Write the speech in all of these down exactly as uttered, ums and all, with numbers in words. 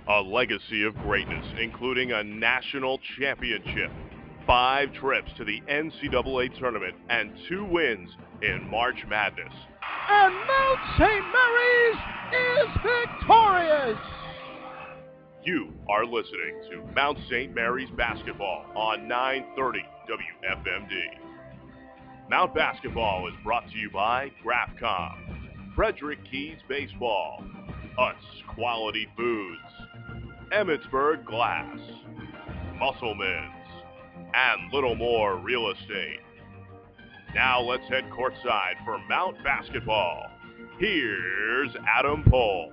A legacy of greatness, including a national championship, five trips to the N C double A tournament, and two wins in March Madness. And Mount Saint Mary's is victorious! You are listening to Mount Saint Mary's Basketball on nine thirty W F M D. Mount Basketball is brought to you by Grafcom, Frederick Keys Baseball, Utz Quality Foods, Emmitsburg Glass, Musselman's, and Little More Real Estate. Now let's head courtside for Mount Basketball. Here's Adam Pohl.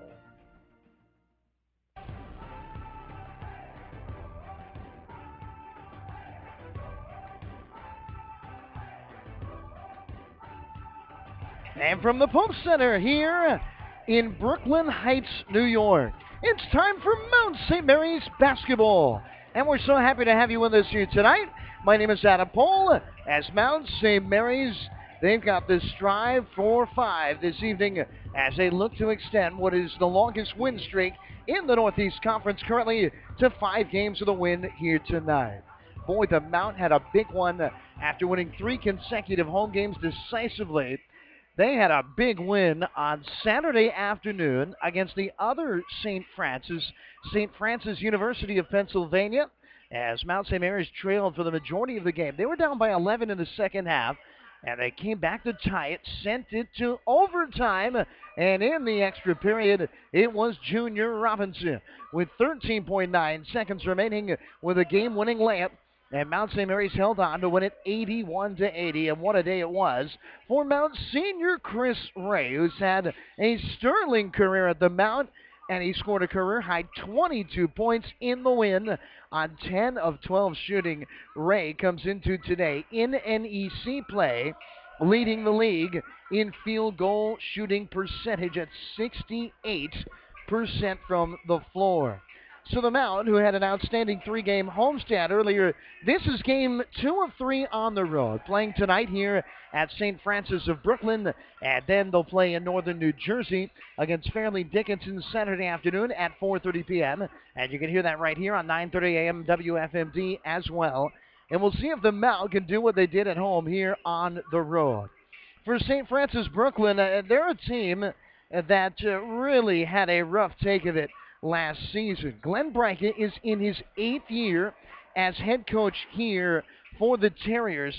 And from the Polk Center here in Brooklyn Heights, New York, it's time for Mount Saint Mary's Basketball. And we're so happy to have you with us here tonight. My name is Adam Pohl. As Mount Saint Mary's, they've got the Strive for Five this evening as they look to extend what is the longest win streak in the Northeast Conference currently to five games of the win here tonight. Boy, the Mount had a big one after winning three consecutive home games decisively. They had a big win on Saturday afternoon against the other Saint Francis, Saint Francis University of Pennsylvania, as Mount Saint Mary's trailed for the majority of the game. They were down by eleven in the second half, and they came back to tie it, sent it to overtime, and in the extra period, it was Junior Robinson with thirteen point nine seconds remaining with a game-winning layup. And Mount Saint Mary's held on to win it eighty-one to eighty, and what a day it was for Mount senior Chris Ray, who's had a sterling career at the Mount, and he scored a career-high twenty-two points in the win on ten of twelve shooting. Ray comes into today in N E C play, leading the league in field goal shooting percentage at sixty-eight percent from the floor. So the Mount, who had an outstanding three-game homestand earlier, this is game two of three on the road, playing tonight here at Saint Francis of Brooklyn, and then they'll play in northern New Jersey against Fairleigh Dickinson Saturday afternoon at four thirty p.m., and you can hear that right here on nine thirty a.m. W F M D as well. And we'll see if the Mount can do what they did at home here on the road. For Saint Francis Brooklyn, uh, they're a team that uh, really had a rough take of it last season. Glenn Brackett is in his eighth year as head coach here for the Terriers.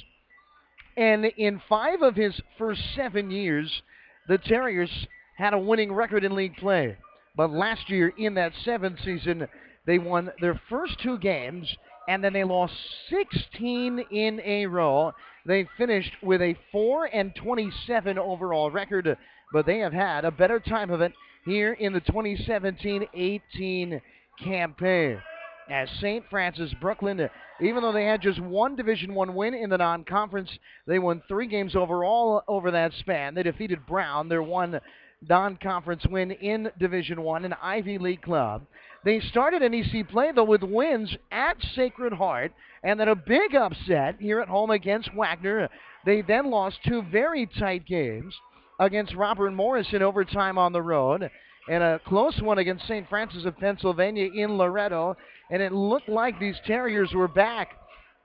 And in five of his first seven years, the Terriers had a winning record in league play. But last year, in that seventh season, they won their first two games, and then they lost sixteen in a row. They finished with a four and twenty-seven overall record, but they have had a better time of it here in the twenty seventeen eighteen campaign. As Saint Francis Brooklyn, even though they had just one Division One win in the non-conference, they won three games overall over that span. They defeated Brown, their one non-conference win in Division One, an Ivy League club. They started N E C play, though, with wins at Sacred Heart, and then a big upset here at home against Wagner. They then lost two very tight games against Robert Morris in overtime on the road, and a close one against Saint Francis of Pennsylvania in Loretto. And it looked like these Terriers were back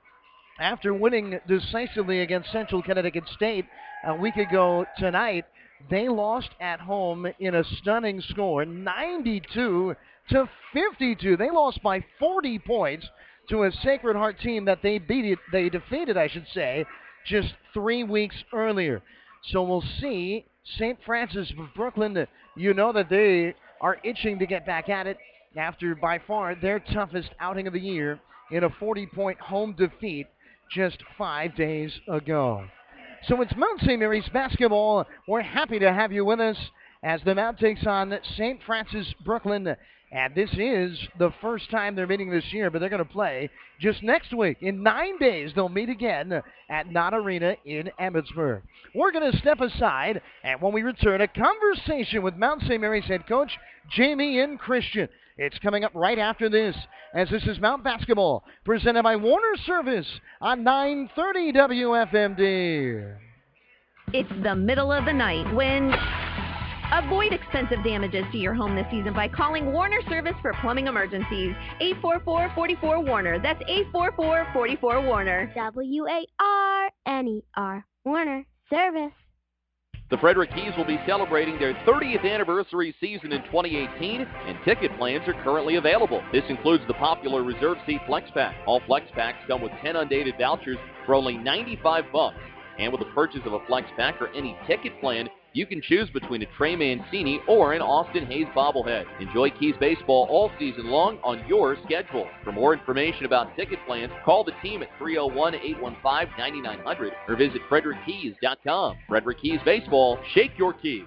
after winning decisively against Central Connecticut State a week ago tonight. They lost at home in a stunning score, ninety-two to fifty-two. They lost by forty points to a Sacred Heart team that they beat it, they defeated, I should say, just three weeks earlier. So we'll see. Saint Francis of Brooklyn, you know that they are itching to get back at it after by far their toughest outing of the year in a forty-point home defeat just five days ago. So it's Mount Saint Mary's basketball. We're happy to have you with us as the Mount takes on Saint Francis Brooklyn. And this is the first time they're meeting this year, but they're going to play just next week. In nine days, they'll meet again at Knott Arena in Emmitsburg. We're going to step aside, and when we return, a conversation with Mount Saint Mary's head coach, Jamie N. Christian. It's coming up right after this, as this is Mount Basketball, presented by Warner Service on nine thirty W F M D. It's the middle of the night when Avoid expensive damages to your home this season by calling Warner Service for plumbing emergencies. eight four four, four four, Warner. That's eight four four, four four, Warner. W A R N E R. Warner Service. The Frederick Keys will be celebrating their thirtieth anniversary season in twenty eighteen, and ticket plans are currently available. This includes the popular Reserve Seat Flex Pack. All Flex Packs come with ten undated vouchers for only ninety-five bucks. And with the purchase of a Flex Pack or any ticket plan, you can choose between a Trey Mancini or an Austin Hayes bobblehead. Enjoy Keys baseball all season long on your schedule. For more information about ticket plans, call the team at three oh one, eight one five, nine nine hundred or visit Frederick Keys dot com. Frederick Keys Baseball, shake your keys.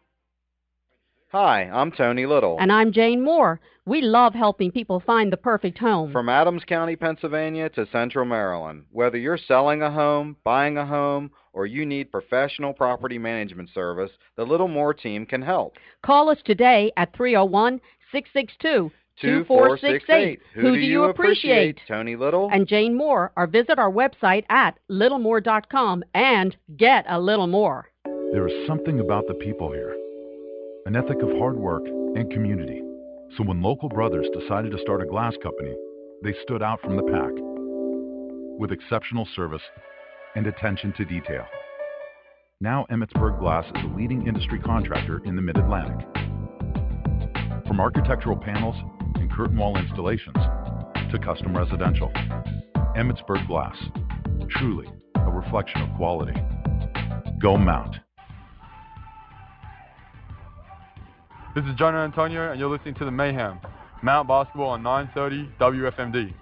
Hi, I'm Tony Little. And I'm Jane Moore. We love helping people find the perfect home. From Adams County, Pennsylvania to Central Maryland. Whether you're selling a home, buying a home, or you need professional property management service, the Little Moore team can help. Call us today at three oh one, six six two, two four six eight. Who do you appreciate? Tony Little and Jane Moore, or visit our website at little more dot com and get a little more. There is something about the people here, an ethic of hard work and community. So when local brothers decided to start a glass company, they stood out from the pack with exceptional service and attention to detail. Now Emmitsburg Glass is a leading industry contractor in the Mid-Atlantic. From architectural panels and curtain wall installations to custom residential, Emmitsburg Glass, truly a reflection of quality. Go Mount. This is Jonah Antonio, and you're listening to The Mayhem, Mount Basketball on nine thirty W F M D.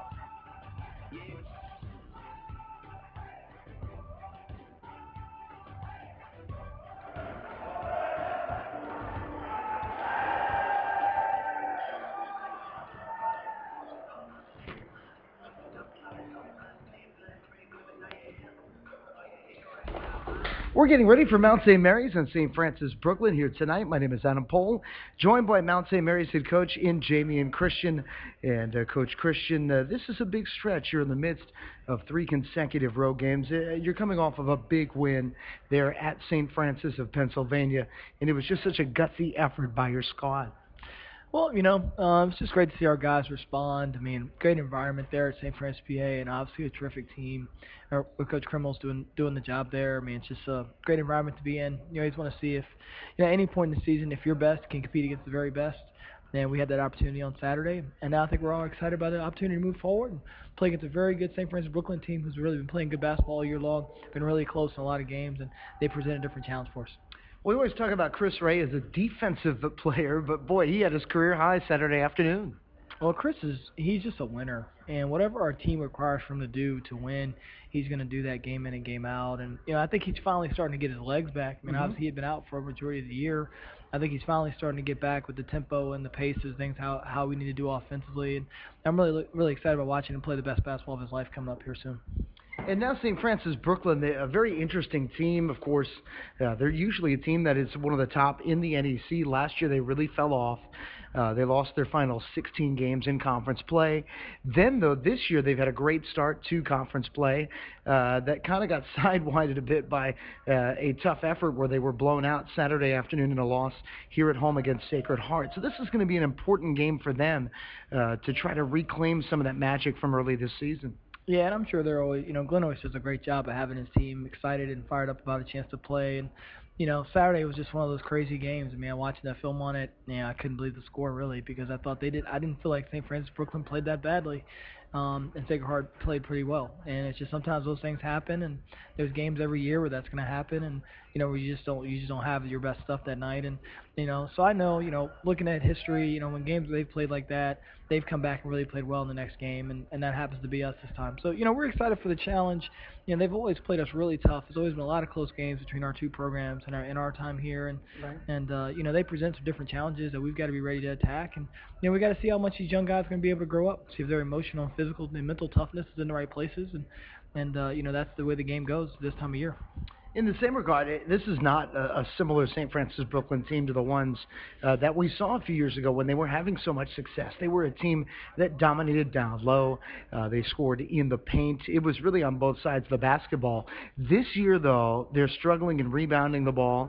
We're getting ready for Mount Saint Mary's and Saint Francis Brooklyn here tonight. My name is Adam Pohl, joined by Mount Saint Mary's head coach in Jamie and Christian. And uh, Coach Christian, uh, this is a big stretch. You're in the midst of three consecutive road games. Uh, you're coming off of a big win there at Saint Francis of Pennsylvania, and it was just such a gutsy effort by your squad. Well, you know, um, it's just great to see our guys respond. I mean, great environment there at Saint Francis, P A, and obviously a terrific team. Our, Coach Krimel's doing doing the job there. I mean, it's just a great environment to be in. You always want to see if, you know, at any point in the season, if your best can compete against the very best. And we had that opportunity on Saturday, and now I think we're all excited about the opportunity to move forward and play against a very good Saint Francis Brooklyn team who's really been playing good basketball all year long, been really close in a lot of games, and they present a different challenge for us. We always talk about Chris Ray as a defensive player, but boy, he had his career high Saturday afternoon. Well, Chris is, he's just a winner, and whatever our team requires for him to do to win, he's going to do that game in and game out. And, you know, I think he's finally starting to get his legs back. I mean, mm-hmm. obviously he had been out for a majority of the year. I think he's finally starting to get back with the tempo and the paces, things how, how we need to do offensively. And I'm really, really excited about watching him play the best basketball of his life coming up here soon. And now Saint Francis Brooklyn, they, a very interesting team, of course. Uh, they're usually a team that is one of the top in the N E C. Last year they really fell off. Uh, they lost their final sixteen games in conference play. Then, though, this year they've had a great start to conference play uh, that kind of got sidewinded a bit by uh, a tough effort where they were blown out Saturday afternoon in a loss here at home against Sacred Heart. So this is going to be an important game for them uh, to try to reclaim some of that magic from early this season. Yeah, and I'm sure they're always, you know, Glenn always does a great job of having his team excited and fired up about a chance to play. And, you know, Saturday was just one of those crazy games. I mean, watching that film on it, yeah, I couldn't believe the score really because I thought they did. I didn't feel like Saint Francis Brooklyn played that badly, um, and Sacred Heart played pretty well. And it's just sometimes those things happen, and there's games every year where that's going to happen, and you know, where you just don't you just don't have your best stuff that night. And you know, so I know, you know, looking at history, you know, when games they've played like that, they've come back and really played well in the next game, and, and that happens to be us this time. So, you know, we're excited for the challenge. You know, they've always played us really tough. There's always been a lot of close games between our two programs and our in our time here, and right. and uh, you know, they present some different challenges that we've got to be ready to attack. And you know, we got to see how much these young guys are going to be able to grow up, see if their emotional, and physical, and mental toughness is in the right places, and and uh, you know, that's the way the game goes this time of year. In the same regard, this is not a, a similar Saint Francis Brooklyn team to the ones uh, that we saw a few years ago when they were having so much success. They were a team that dominated down low. Uh, they scored in the paint. It was really on both sides of the basketball. This year, though, they're struggling in rebounding the ball.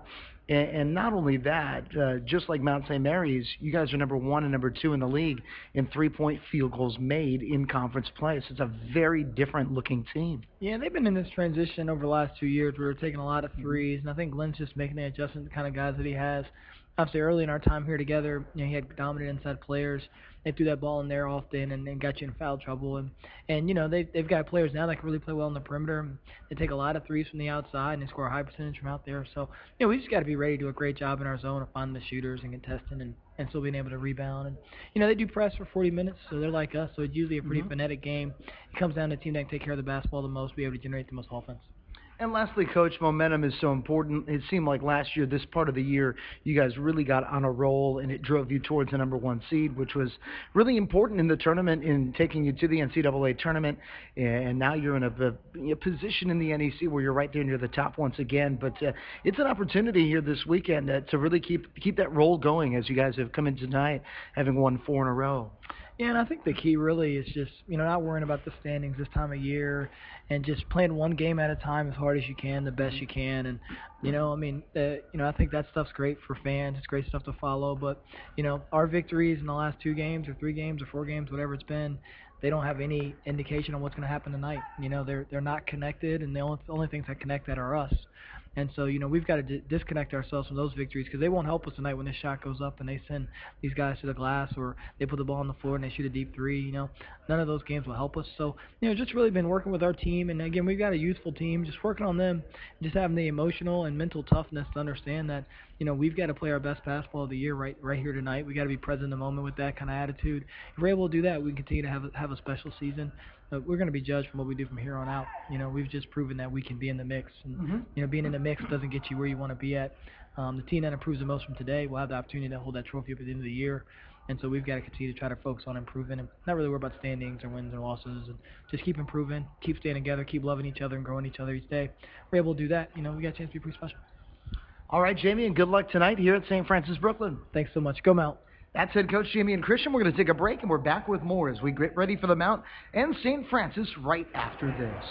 And, and not only that, uh, just like Mount Saint Mary's, you guys are number one and number two in the league in three-point field goals made in conference play. So it's a very different-looking team. Yeah, they've been in this transition over the last two years. We were taking a lot of threes, and I think Glenn's just making the adjustment to the kind of guys that he has. Obviously, early in our time here together, you know, he had dominant inside players. They threw that ball in there often and, and got you in foul trouble. And, and you know, they, they've got players now that can really play well on the perimeter. They take a lot of threes from the outside and they score a high percentage from out there. So, you know, we just got to be ready to do a great job in our zone of finding the shooters and contesting and, and still being able to rebound. And, you know, they do press for forty minutes, so they're like us. So it's usually a pretty mm-hmm. frenetic game. It comes down to a team that can take care of the basketball the most, be able to generate the most offense. And lastly, Coach, momentum is so important. It seemed like last year, this part of the year, you guys really got on a roll, and it drove you towards the number one seed, which was really important in the tournament in taking you to the N C double A tournament. And now you're in a, a position in the N E C where you're right there near the top once again. But uh, it's an opportunity here this weekend uh, to really keep keep that roll going as you guys have come in tonight, having won four in a row. Yeah, and I think the key really is just, you know, not worrying about the standings this time of year and just playing one game at a time as hard as you can, the best you can. And, you know, I mean, uh, you know, I think that stuff's great for fans. It's great stuff to follow. But, you know, our victories in the last two games or three games or four games, whatever it's been, they don't have any indication on what's going to happen tonight. You know, they're they're not connected, and the only, the only things that connect that are us. And so, you know, we've got to d- disconnect ourselves from those victories because they won't help us tonight when this shot goes up and they send these guys to the glass or they put the ball on the floor and they shoot a deep three. You know, none of those games will help us. So, you know, just really been working with our team. And, again, we've got a youthful team, just working on them, just having the emotional and mental toughness to understand that, you know, we've got to play our best basketball of the year right right here tonight. We've got to be present in the moment with that kind of attitude. If we're able to do that, we can continue to have a, have a special season. Uh, we're going to be judged from what we do from here on out. You know, we've just proven that we can be in the mix. And, mm-hmm. you know, being in the mix doesn't get you where you want to be at. Um, the team that improves the most from today will have the opportunity to hold that trophy up at the end of the year. And so we've got to continue to try to focus on improving and not really worry about standings or wins and losses and just keep improving, keep staying together, keep loving each other and growing each other each day. If we're able to do that, you know, we got a chance to be pretty special. All right, Jamie, and good luck tonight here at Saint Francis Brooklyn. Thanks so much. Go Mount. That's head coach Jamie and Christian. We're going to take a break, and we're back with more as we get ready for the Mount and Saint Francis right after this.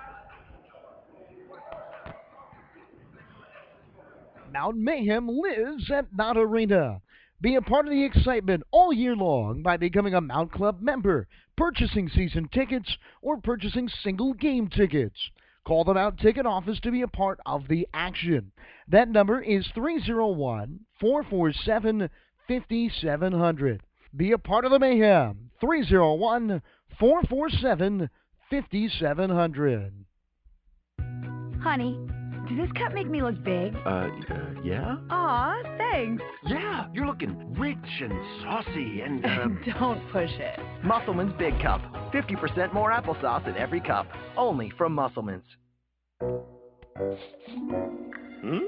Mount Mayhem lives at Knott Arena. Be a part of the excitement all year long by becoming a Mount Club member, purchasing season tickets, or purchasing single game tickets. Call the Mount Ticket Office to be a part of the action. That number is three oh one, four four seven, five seven zero zero. Be a part of the mayhem. three oh one, four four seven, five seven zero zero. Honey, does this cup make me look big? Uh, uh yeah? Aw, thanks. Yeah, you're looking rich and saucy and, uh... Don't push it. Musselman's Big Cup. fifty percent more applesauce in every cup. Only from Musselman's. Hmm?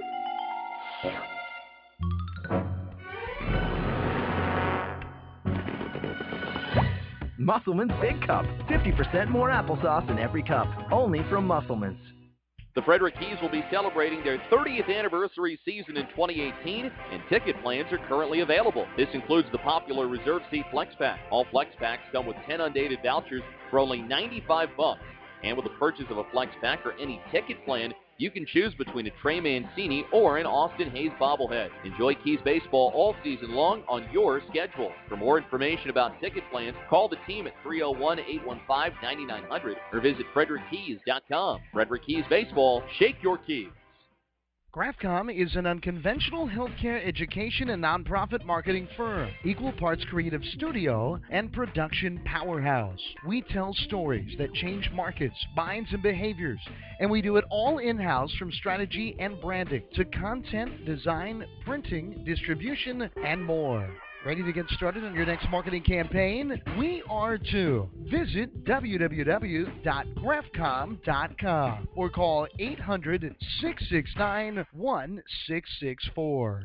Musselman's Big Cup. fifty percent more applesauce in every cup. Only from Musselman's. The Frederick Keys will be celebrating their thirtieth anniversary season in twenty eighteen, and ticket plans are currently available. This includes the popular Reserve Seat Flex Pack. All Flex Packs come with ten undated vouchers for only ninety-five bucks. And with the purchase of a Flex Pack or any ticket plan, you can choose between a Trey Mancini or an Austin Hayes bobblehead. Enjoy Keys baseball all season long on your schedule. For more information about ticket plans, call the team at three oh one, eight one five, nine nine zero zero or visit Frederick Keys dot com. Frederick Keys Baseball, shake your keys. GraphCom is an unconventional healthcare education and nonprofit marketing firm, equal parts creative studio and production powerhouse. We tell stories that change markets, minds, and behaviors, and we do it all in-house from strategy and branding to content, design, printing, distribution, and more. Ready to get started on your next marketing campaign? We are too. Visit w w w dot graphcom dot com or call eight hundred, six six nine, one six six four.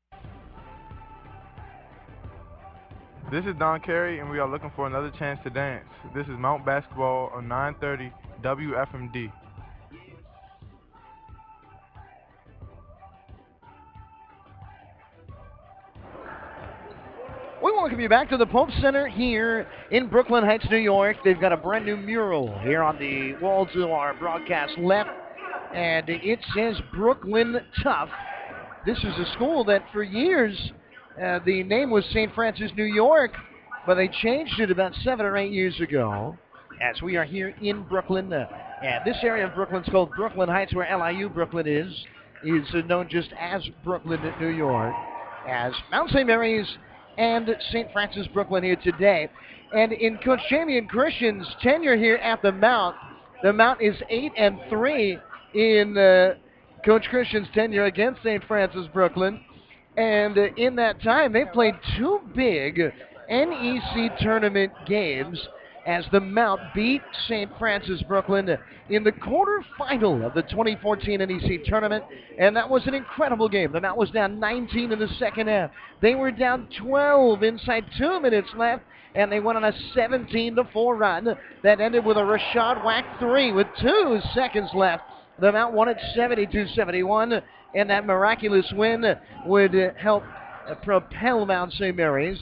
This is Don Carey, and we are looking for another chance to dance. This is Mount Basketball on nine thirty W F M D. We welcome you back to the Pope Center here in Brooklyn Heights, New York. They've got a brand new mural here on the wall to our broadcast left, and it says Brooklyn Tough. this is a school that for years, uh, the name was Saint Francis, New York, but they changed it about seven or eight years ago. As we are here in Brooklyn, uh, and this area of Brooklyn is called Brooklyn Heights, where L I U Brooklyn is, is uh, known just as Brooklyn, New York, as Mount Saint Mary's and Saint Francis Brooklyn here today. And in Coach Jamian Christian's tenure here at the Mount, the Mount is eight and three in uh, Coach Christian's tenure against Saint Francis Brooklyn. And uh, in that time, they played two big N E C tournament games as the Mount beat Saint Francis Brooklyn in the quarterfinal of the twenty fourteen N E C tournament, and that was an incredible game. The Mount was down nineteen in the second half. They were down twelve inside two minutes left, and they went on a seventeen to four run that ended with a Rashad Wack three with two seconds left. The Mount won at seventy-two seventy-one, and that miraculous win would uh, help uh, propel Mount Saint Mary's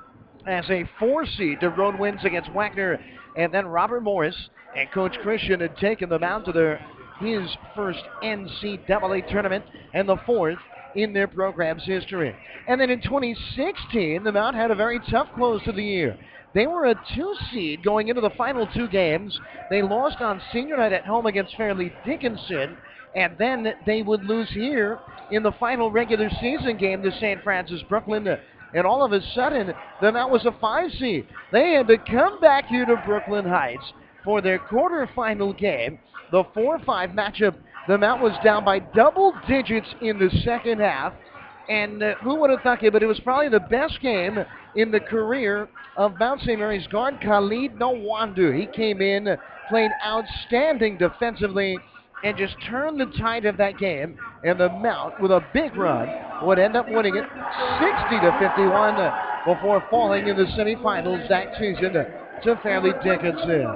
as a four seed to road wins against Wagner, and then Robert Morris and Coach Christian had taken them out to their his first N C double A tournament and the fourth in their program's history. And then in twenty sixteen, the Mount had a very tough close to the year. They were a two seed going into the final two games. They lost on senior night at home against Fairleigh Dickinson, and then they would lose here in the final regular season game to Saint Francis Brooklyn. And all of a sudden, the Mount was a five seed. They had to come back here to Brooklyn Heights for their quarterfinal game. The four five matchup, the Mount was down by double digits in the second half. And uh, who would have thought it, but it was probably the best game in the career of Mount Saint Mary's guard, Khalid Nwandu. He came in, played outstanding defensively, and just turned the tide of that game. And the Mount, with a big run, would end up winning it sixty to fifty-one before falling in the semifinals that season to Fairleigh Dickinson.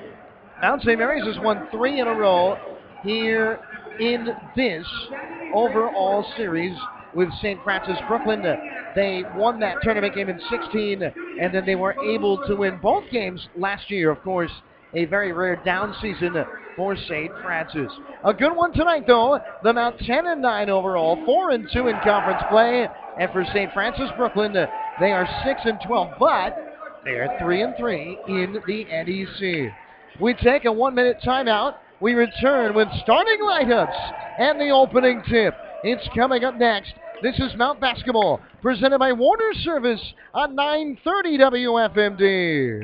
Mount Saint Mary's has won three in a row here in this overall series with Saint Francis Brooklyn. They won that tournament game in sixteen, and then they were able to win both games last year, of course. A very rare down season for Saint Francis. A good one tonight, though. The Mount ten and nine overall, four and two in conference play. And for Saint Francis Brooklyn, they are six and twelve, but they are three and three in the N E C. We take a one-minute timeout. We return with starting lineups and the opening tip. It's coming up next. This is Mount Basketball, presented by Warner Service on nine thirty W F M D.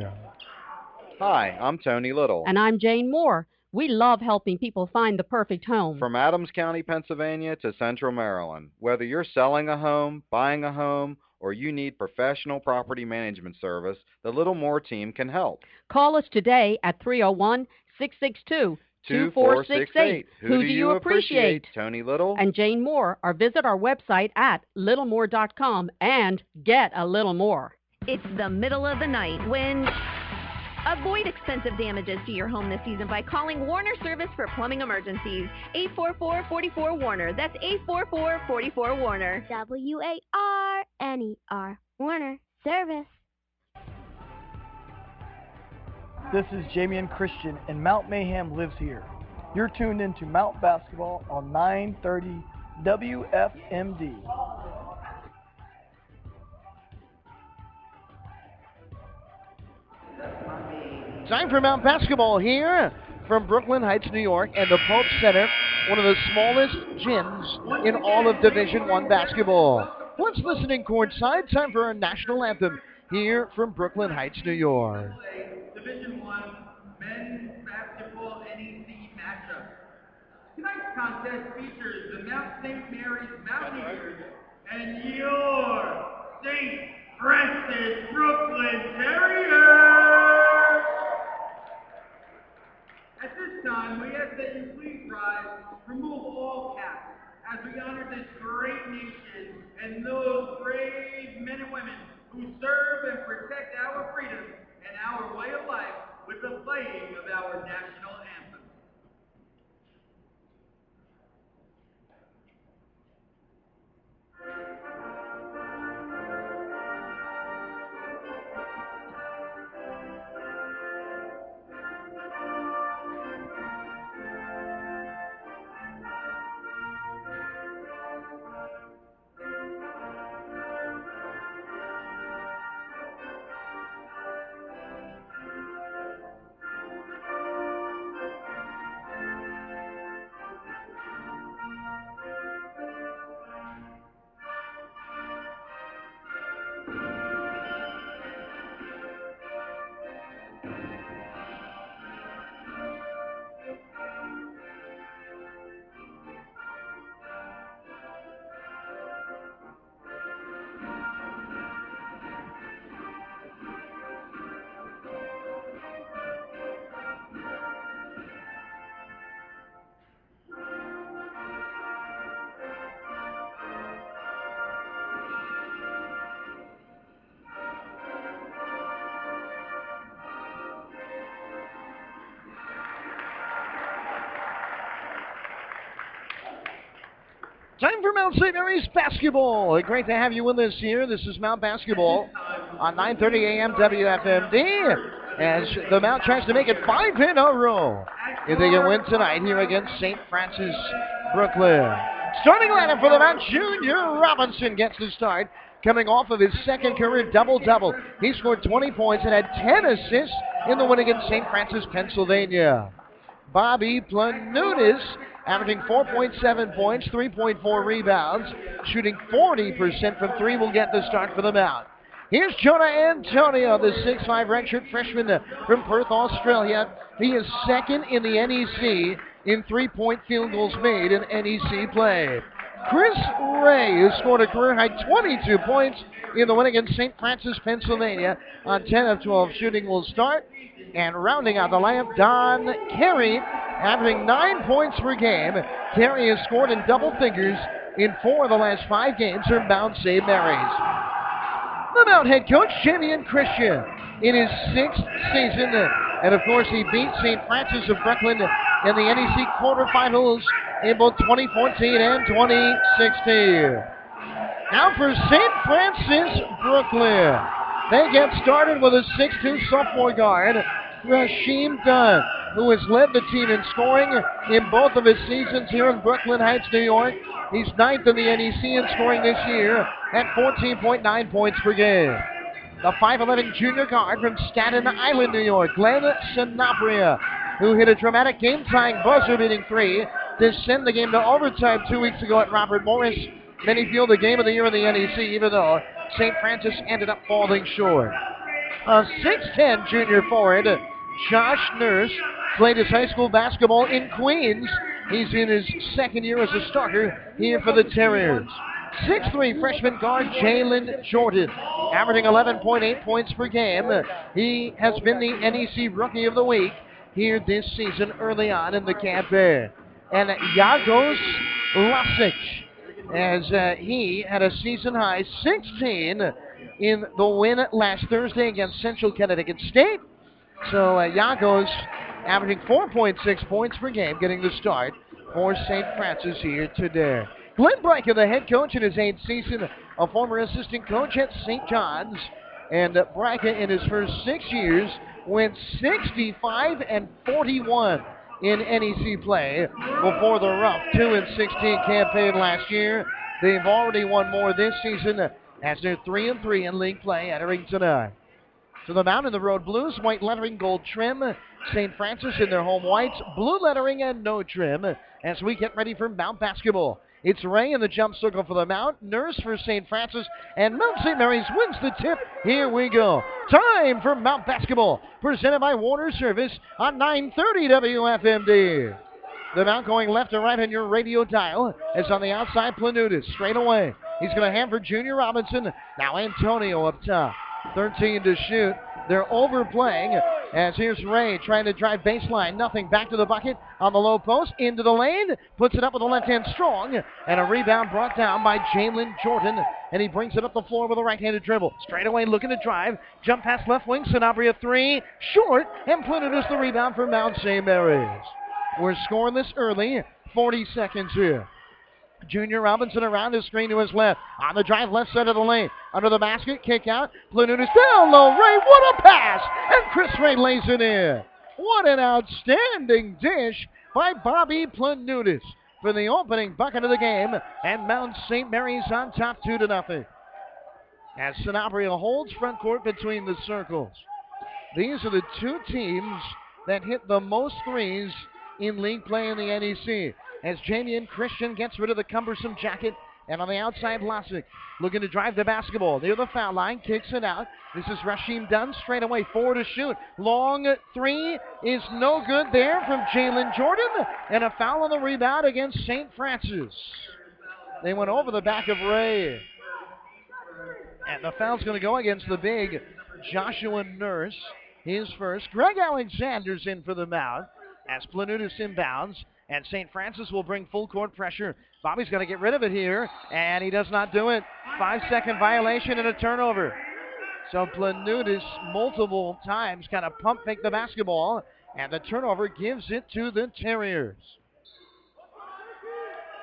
Hi, I'm Tony Little. And I'm Jane Moore. We love helping people find the perfect home. From Adams County, Pennsylvania to Central Maryland. Whether you're selling a home, buying a home, or you need professional property management service, the Little Moore team can help. Call us today at three oh one, six six two, two four six eight. Who do you appreciate? Tony Little and Jane Moore, or visit our website at little more dot com and get a little more. It's the middle of the night when... Avoid expensive damages to your home this season by calling Warner Service for plumbing emergencies. eight four four, four four, Warner. That's eight four four, four four, Warner. W A R N E R. Warner Service. This is Jamian Christian, and Mount Mayhem lives here. You're tuned into Mount Basketball on nine thirty W F M D. Time for Mount Basketball here from Brooklyn Heights, New York, and the Pope Center, one of the smallest gyms in all of Division One basketball. Let's listen in courtside. Time for our national anthem here from Brooklyn Heights, New York. Division One men's basketball N E C matchup. Tonight's contest features the Mount Saint Mary's Mountaineers and your Saint Francis Brooklyn Terriers. At this time, we ask that you please rise, remove all caps, as we honor this great nation and those brave men and women who serve and protect our freedom and our way of life with the playing of our national anthem. Time for Mount Saint Mary's basketball. Great to have you with us here. This is Mount Basketball on nine thirty a.m. W F M D as the Mount tries to make it five in a row if they can win tonight here against Saint Francis Brooklyn. Starting lineup for the Mount, Junior Robinson gets the start, coming off of his second career double-double. He scored twenty points and had ten assists in the win against Saint Francis, Pennsylvania. Bobby Planutis averaging four point seven points, three point four rebounds, shooting forty percent from three, will get the start for the Mount. Here's Jonah Antonio, the six five redshirt freshman from Perth, Australia. He is second in the N E C in three-point field goals made in N E C play. Chris Ray, who scored a career-high twenty-two points in the win against Saint Francis, Pennsylvania, on ten of twelve shooting, will start. And rounding out the lineup, Don Carey, averaging nine points per game. Carey has scored in double figures in four of the last five games for Mount Saint Mary's. The Mount head coach, Jamian Christian, in his sixth season. And, of course, he beat Saint Francis of Brooklyn in the N E C quarterfinals in both twenty fourteen and twenty sixteen. Now for Saint Francis Brooklyn. They get started with a six two sophomore guard, Rasheem Dunn, who has led the team in scoring in both of his seasons here in Brooklyn Heights, New York. He's ninth in the N E C in scoring this year at fourteen point nine points per game. The five eleven junior guard from Staten Island, New York, Glenn Sanabria, who hit a dramatic game-tying buzzer-beating three to send the game to overtime two weeks ago at Robert Morris. Many feel the game of the year in the N E C, even though Saint Francis ended up falling short. A six ten junior forward, Josh Nurse, played his high school basketball in Queens. He's in his second year as a starter here for the Terriers. six three freshman guard Jalen Jordan, averaging eleven point eight points per game. He has been the N E C Rookie of the Week here this season early on in the campaign. And Yagos Lasic, as uh, he had a season-high sixteen in the win last Thursday against Central Connecticut State. So uh, Yagos averaging four point six points per game, getting the start for Saint Francis here today. Glenn Breica, the head coach in his eighth season, a former assistant coach at Saint John's. And uh, Breica, in his first six years, went sixty-five and forty-one in N E C play before the rough two and sixteen campaign last year. They've already won more this season as they're three and three in league play entering tonight. So the Mount in the road blues, white lettering, gold trim. Saint Francis in their home whites, blue lettering and no trim as we get ready for Mount basketball. It's Ray in the jump circle for the Mount, Nurse for Saint Francis, and Mount Saint Mary's wins the tip. Here we go. Time for Mount basketball, presented by Warner Service on nine thirty W F M D. The Mount going left to right on your radio dial as on the outside, Planutis straight away. He's going to hand for Junior Robinson. Now Antonio up top, thirteen to shoot. They're overplaying as here's Ray trying to drive baseline. Nothing. Back to the bucket on the low post. Into the lane. Puts it up with the left hand strong. And a rebound brought down by Jalen Jordan. And he brings it up the floor with a right-handed dribble. Straight away looking to drive. Jump pass left wing. Sanabria three. Short. And Planutis the rebound for Mount Saint Mary's. We're scoring this early. forty seconds here. Junior Robinson around his screen to his left. On the drive, left side of the lane. Under the basket, kick out. Planutis down low. Ray, what a pass! And Chris Ray lays it in. What an outstanding dish by Bobby Planutis for the opening bucket of the game. And Mount Saint Mary's on top two to nothing. As Sanabria holds front court between the circles. These are the two teams that hit the most threes in league play in the N E C. As Jamian Christian gets rid of the cumbersome jacket. And on the outside, Lasic looking to drive the basketball. Near the foul line, kicks it out. This is Rasheem Dunn, straight away, four to shoot. Long three is no good there from Jalen Jordan. And a foul on the rebound against Saint Francis. They went over the back of Ray. And the foul's going to go against the big Joshua Nurse. His first. Greg Alexander's in for the Mount as Planutis inbounds. And Saint Francis will bring full court pressure. Bobby's going to get rid of it here, and he does not do it. Five-second violation and a turnover. So Planutis multiple times kind of pump fake the basketball, and the turnover gives it to the Terriers.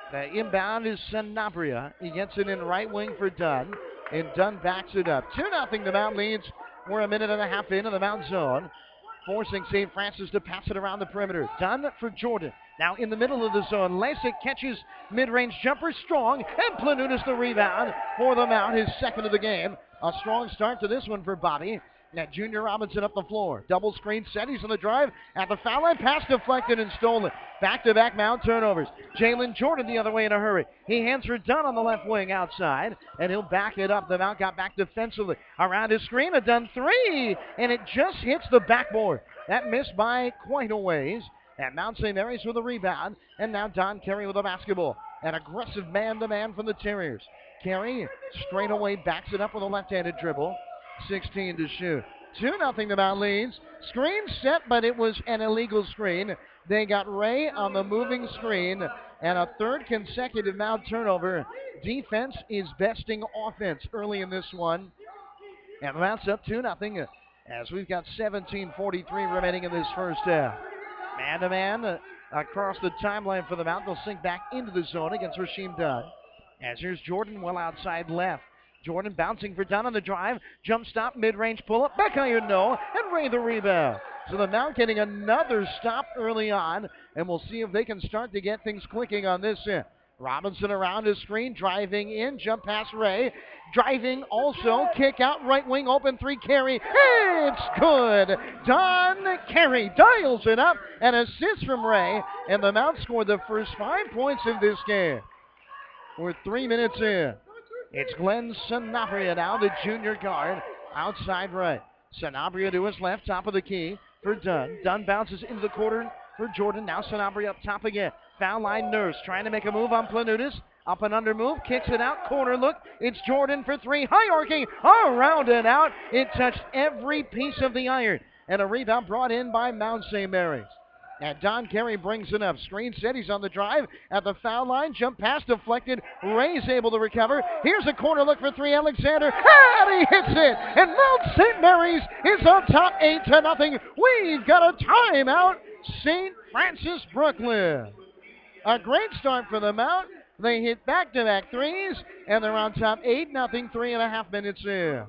The inbound is Sanabria. He gets it in right wing for Dunn, and Dunn backs it up. two nothing the Mount leads. We're a minute and a half into the Mount zone, forcing Saint Francis to pass it around the perimeter. Dunn for Jordan. Now in the middle of the zone, Lasik catches mid-range jumper strong, and Planutis the rebound for the Mount, his second of the game. A strong start to this one for Bobby. Now Junior Robinson up the floor. Double screen set. He's on the drive at the foul line. Pass deflected and stolen. Back-to-back Mount turnovers. Jalen Jordan the other way in a hurry. He hands for Dunn on the left wing outside, and he'll back it up. The Mount got back defensively. Around his screen, a Dunn three, and it just hits the backboard. That missed by quite a ways. And Mount Saint Mary's with a rebound, and now Don Carey with a basketball. An aggressive man-to-man from the Terriers. Carey straight away backs it up with a left-handed dribble. sixteen to shoot. two nothing the Mount leads. Screen set, but it was an illegal screen. They got Ray on the moving screen, and a third consecutive Mount turnover. Defense is besting offense early in this one. And the Mount's up two nothing as we've got seventeen forty-three remaining in this first half. Man-to-man uh, across the timeline for the Mount. They'll sink back into the zone against Rasheem Dunn. As here's Jordan well outside left. Jordan bouncing for Dunn on the drive. Jump stop, mid-range pull-up. Back iron, no. And Ray the rebound. So the Mount getting another stop early on. And we'll see if they can start to get things clicking on this end. Robinson around his screen, driving in. Jump pass Ray. Driving also. Kick out, right wing, open three, Carey. It's good. Don Carey dials it up. An assist from Ray. And the Mount scored the first five points in this game. We're three minutes in. It's Glenn Sanabria now, the junior guard, outside right. Sanabria to his left, top of the key for Dunn. Dunn bounces into the quarter for Jordan. Now Sanabria up top again. Foul line Nurse trying to make a move on Planutis. Up and under move, kicks it out, corner look. It's Jordan for three, high arcing, around and out. It touched every piece of the iron. And a rebound brought in by Mount Saint Mary's. And Don Carey brings it up. Screen set. He's on the drive at the foul line. Jump pass deflected. Ray's able to recover. Here's a corner look for three. Alexander. And he hits it. And Mount Saint Mary's is on top eight to nothing. We've got a timeout. Saint Francis Brooklyn. A great start for the Mount. They hit back-to-back threes, and they're on top eight nothing, three and a half minutes in.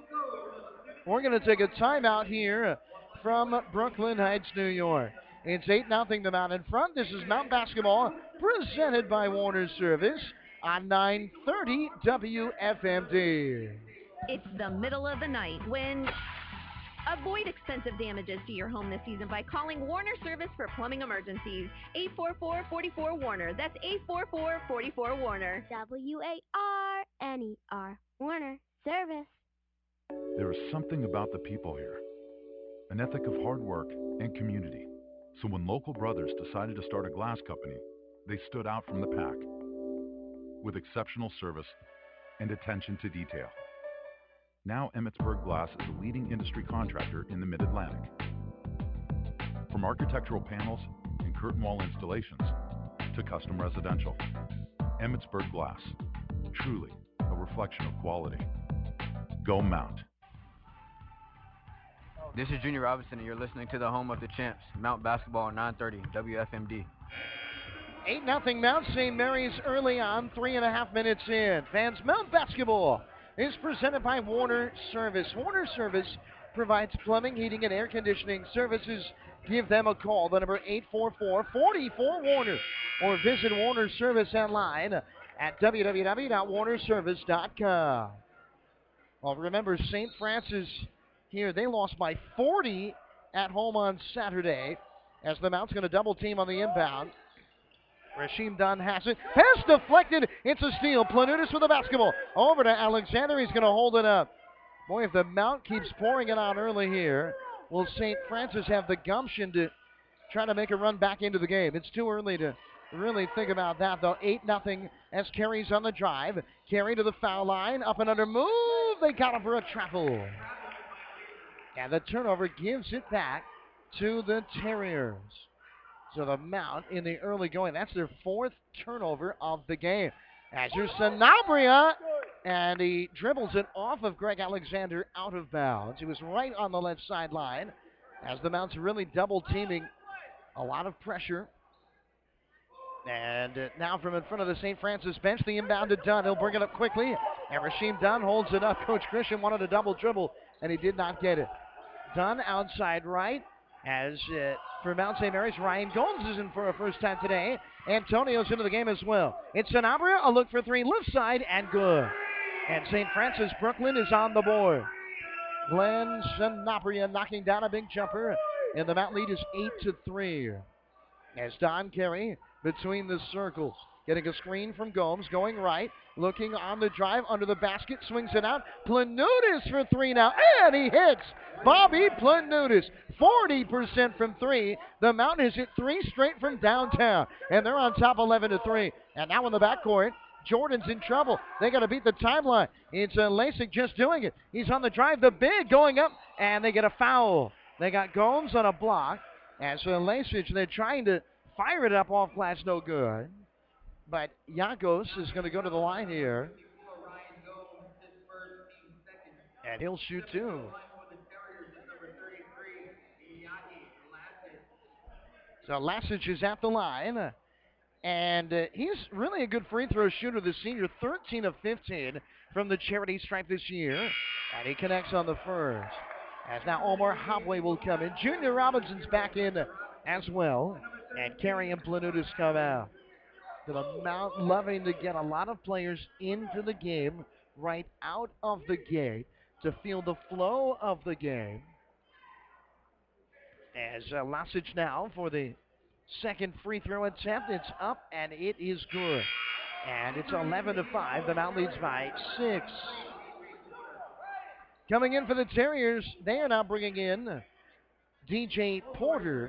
We're going to take a timeout here from Brooklyn Heights, New York. It's eight nothing the Mount in front. This is Mount Basketball presented by Warner Service on nine thirty W F M D. It's the middle of the night when... Avoid expensive damages to your home this season by calling Warner Service for plumbing emergencies. eight four four, four four, Warner. That's eight four four, four four, Warner. W A R N E R. Warner Service. There is something about the people here, an ethic of hard work and community. So when local brothers decided to start a glass company, they stood out from the pack with exceptional service and attention to detail. Now Emmitsburg Glass is a leading industry contractor in the Mid-Atlantic. From architectural panels and curtain wall installations to custom residential, Emmitsburg Glass, truly a reflection of quality. Go Mount. This is Junior Robinson, and you're listening to the home of the champs, Mount Basketball, nine thirty W F M D. eight nothing Mount Saint Mary's early on, three and a half minutes in. Fans, Mount Basketball is presented by Warner Service. Warner Service provides plumbing, heating, and air conditioning services. Give them a call, the number eight four four, four four, Warner, or visit Warner Service online at w w w dot warner service dot com. Well, remember, Saint Francis here, they lost by forty at home on Saturday as the Mount's going to double team on the inbound. Rasheem Dunn has it. Pass deflected. It's a steal. Planutis with the basketball. Over to Alexander. He's going to hold it up. Boy, if the Mount keeps pouring it on early here, will Saint Francis have the gumption to try to make a run back into the game? It's too early to really think about that, though. eight nothing as Carey's on the drive. Carey to the foul line. Up and under move. They got him for a travel. And the turnover gives it back to the Terriers. So the Mount in the early going, that's their fourth turnover of the game. As here's Sanabria, and he dribbles it off of Greg Alexander out of bounds. He was right on the left sideline as the Mount's really double teaming. A lot of pressure. And uh, now from in front of the Saint Francis bench, the inbound to Dunn. He'll bring it up quickly. And Rasheem Dunn holds it up. Coach Christian wanted a double dribble, and he did not get it. Dunn outside right. As uh, for Mount Saint Mary's, Ryan Gomes is in for a first time today. Antonio's into the game as well. It's Sanabria, a look for three, left side, and good. And Saint Francis Brooklyn is on the board. Glenn Sanabria knocking down a big jumper, and the Mount lead is eight to three. As Don Carey between the circles, getting a screen from Gomes, going right, looking on the drive under the basket, swings it out. Planutis for three now, and he hits. Bobby Planutis, forty percent from three. The Mountain has hit three straight from downtown, and they're on top eleven to three. And now in the backcourt, Jordan's in trouble. They got to beat the timeline. It's uh, Lasik just doing it. He's on the drive, the big going up, and they get a foul. They got Gomes on a block. As uh, Lasik, they're trying to fire it up off glass, no good. But Yakos is going to go to the line here. And he'll shoot two. So Lasic is at the line. And uh, he's really a good free throw shooter, the senior, thirteen of fifteen from the charity stripe this year. And he connects on the first. As now Omar Hobway will come in. Junior Robinson's back in as well. And Carey and Planutis come out. The Mount loving to get a lot of players into the game right out of the gate to feel the flow of the game. As uh, Lasic now for the second free throw attempt. It's up and it is good. And it's eleven to five. The Mount leads by six. Coming in for the Terriers, they are now bringing in D J Porter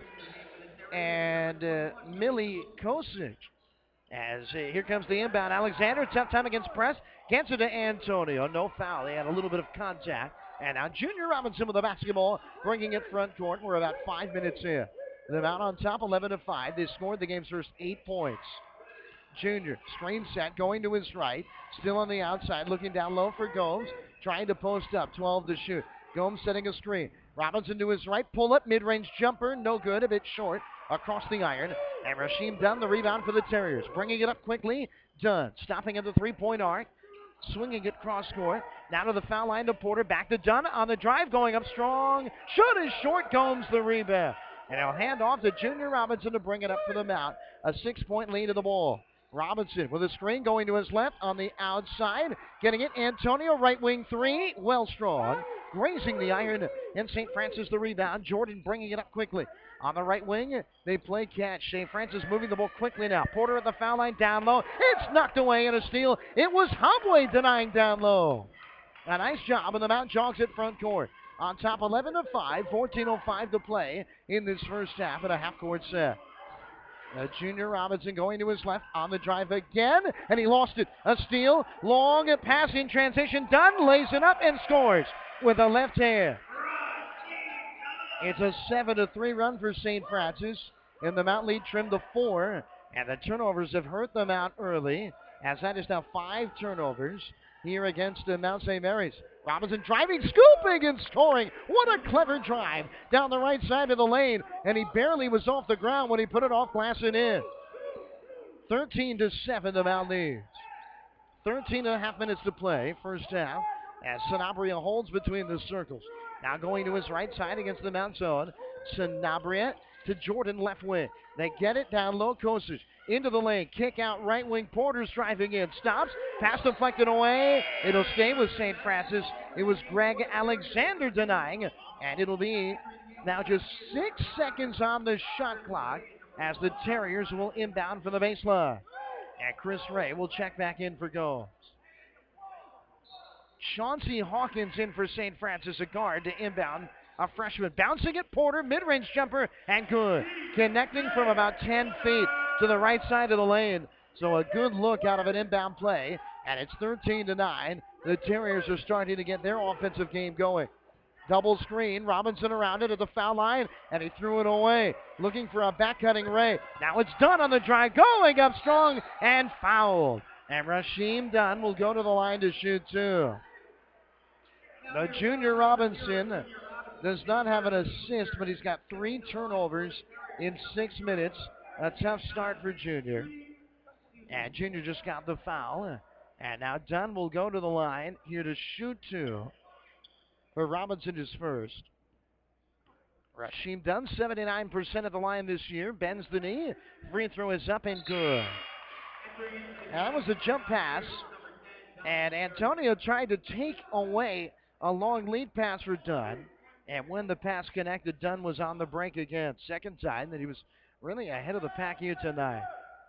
and uh, Millie Kosic. As uh, here comes the inbound. Alexander, tough time against press. Gets it to Antonio. No foul. They had a little bit of contact. And now Junior Robinson with the basketball, bringing it front court. We're about five minutes in. The Mount on top, eleven to five. They scored the game's first eight points. Junior, screen set, going to his right. Still on the outside, looking down low for Gomes. Trying to post up, twelve to shoot. Gomes setting a screen. Robinson to his right, pull up, mid-range jumper, no good, a bit short. Across the iron. And Rasheem Dunn, the rebound for the Terriers. Bringing it up quickly. Dunn, stopping at the three-point arc. Swinging it cross court. Now to the foul line to Porter. Back to Dunn on the drive. Going up strong. Shot is short. Gomes the rebound. And he'll hand off to Junior Robinson to bring it up for the Mount. A six-point lead to the ball. Robinson with a screen going to his left on the outside. Getting it. Antonio, right wing three. Well strong. Grazing the iron. And Saint Francis the rebound. Jordan bringing it up quickly. On the right wing, they play catch. Saint Francis moving the ball quickly now. Porter at the foul line, down low. It's knocked away in a steal. It was Hobway denying down low. A nice job, and the Mount jogs at front court. On top, eleven to five, fourteen oh five to play in this first half at a half-court set. Uh, Junior Robinson going to his left on the drive again, and he lost it. A steal, long pass in transition. Dunn lays it up and scores with a left hand. It's a seven to three run for Saint Francis, and the Mount lead trimmed to four, and the turnovers have hurt them out early, as that is now five turnovers here against uh, Mount Saint Mary's. Robinson driving, scooping, and scoring. What a clever drive down the right side of the lane, and he barely was off the ground when he put it off glass and in. thirteen to seven, the Mount leads. thirteen and a half minutes to play, first half, as Sanabria holds between the circles. Now going to his right side against the Mount zone. Sanabria to Jordan left wing. They get it down low. Kosic into the lane. Kick out right wing. Porter's driving in. Stops. Pass deflected away. It'll stay with Saint Francis. It was Greg Alexander denying. And it'll be now just six seconds on the shot clock as the Terriers will inbound from the baseline. And Chris Ray will check back in for Gomes. Chauncey Hawkins in for Saint Francis, a guard to inbound. A freshman bouncing at Porter, mid-range jumper, and good. Connecting from about ten feet to the right side of the lane. So a good look out of an inbound play, and it's thirteen to nine. The Terriers are starting to get their offensive game going. Double screen, Robinson around it at the foul line, and he threw it away. Looking for a back-cutting Ray. Now it's Dunn on the drive, going up strong, and fouled. And Rasheem Dunn will go to the line to shoot two. Now, Junior Robinson does not have an assist, but he's got three turnovers in six minutes. A tough start for Junior. And Junior just got the foul. And now Dunn will go to the line here to shoot two. For Robinson his first. Rasheem Dunn, seventy-nine percent at the line this year. Bends the knee. Free throw is up and good. Now that was a jump pass. And Antonio tried to take away a long lead pass for Dunn. And when the pass connected, Dunn was on the break again. Second time that he was really ahead of the pack here tonight.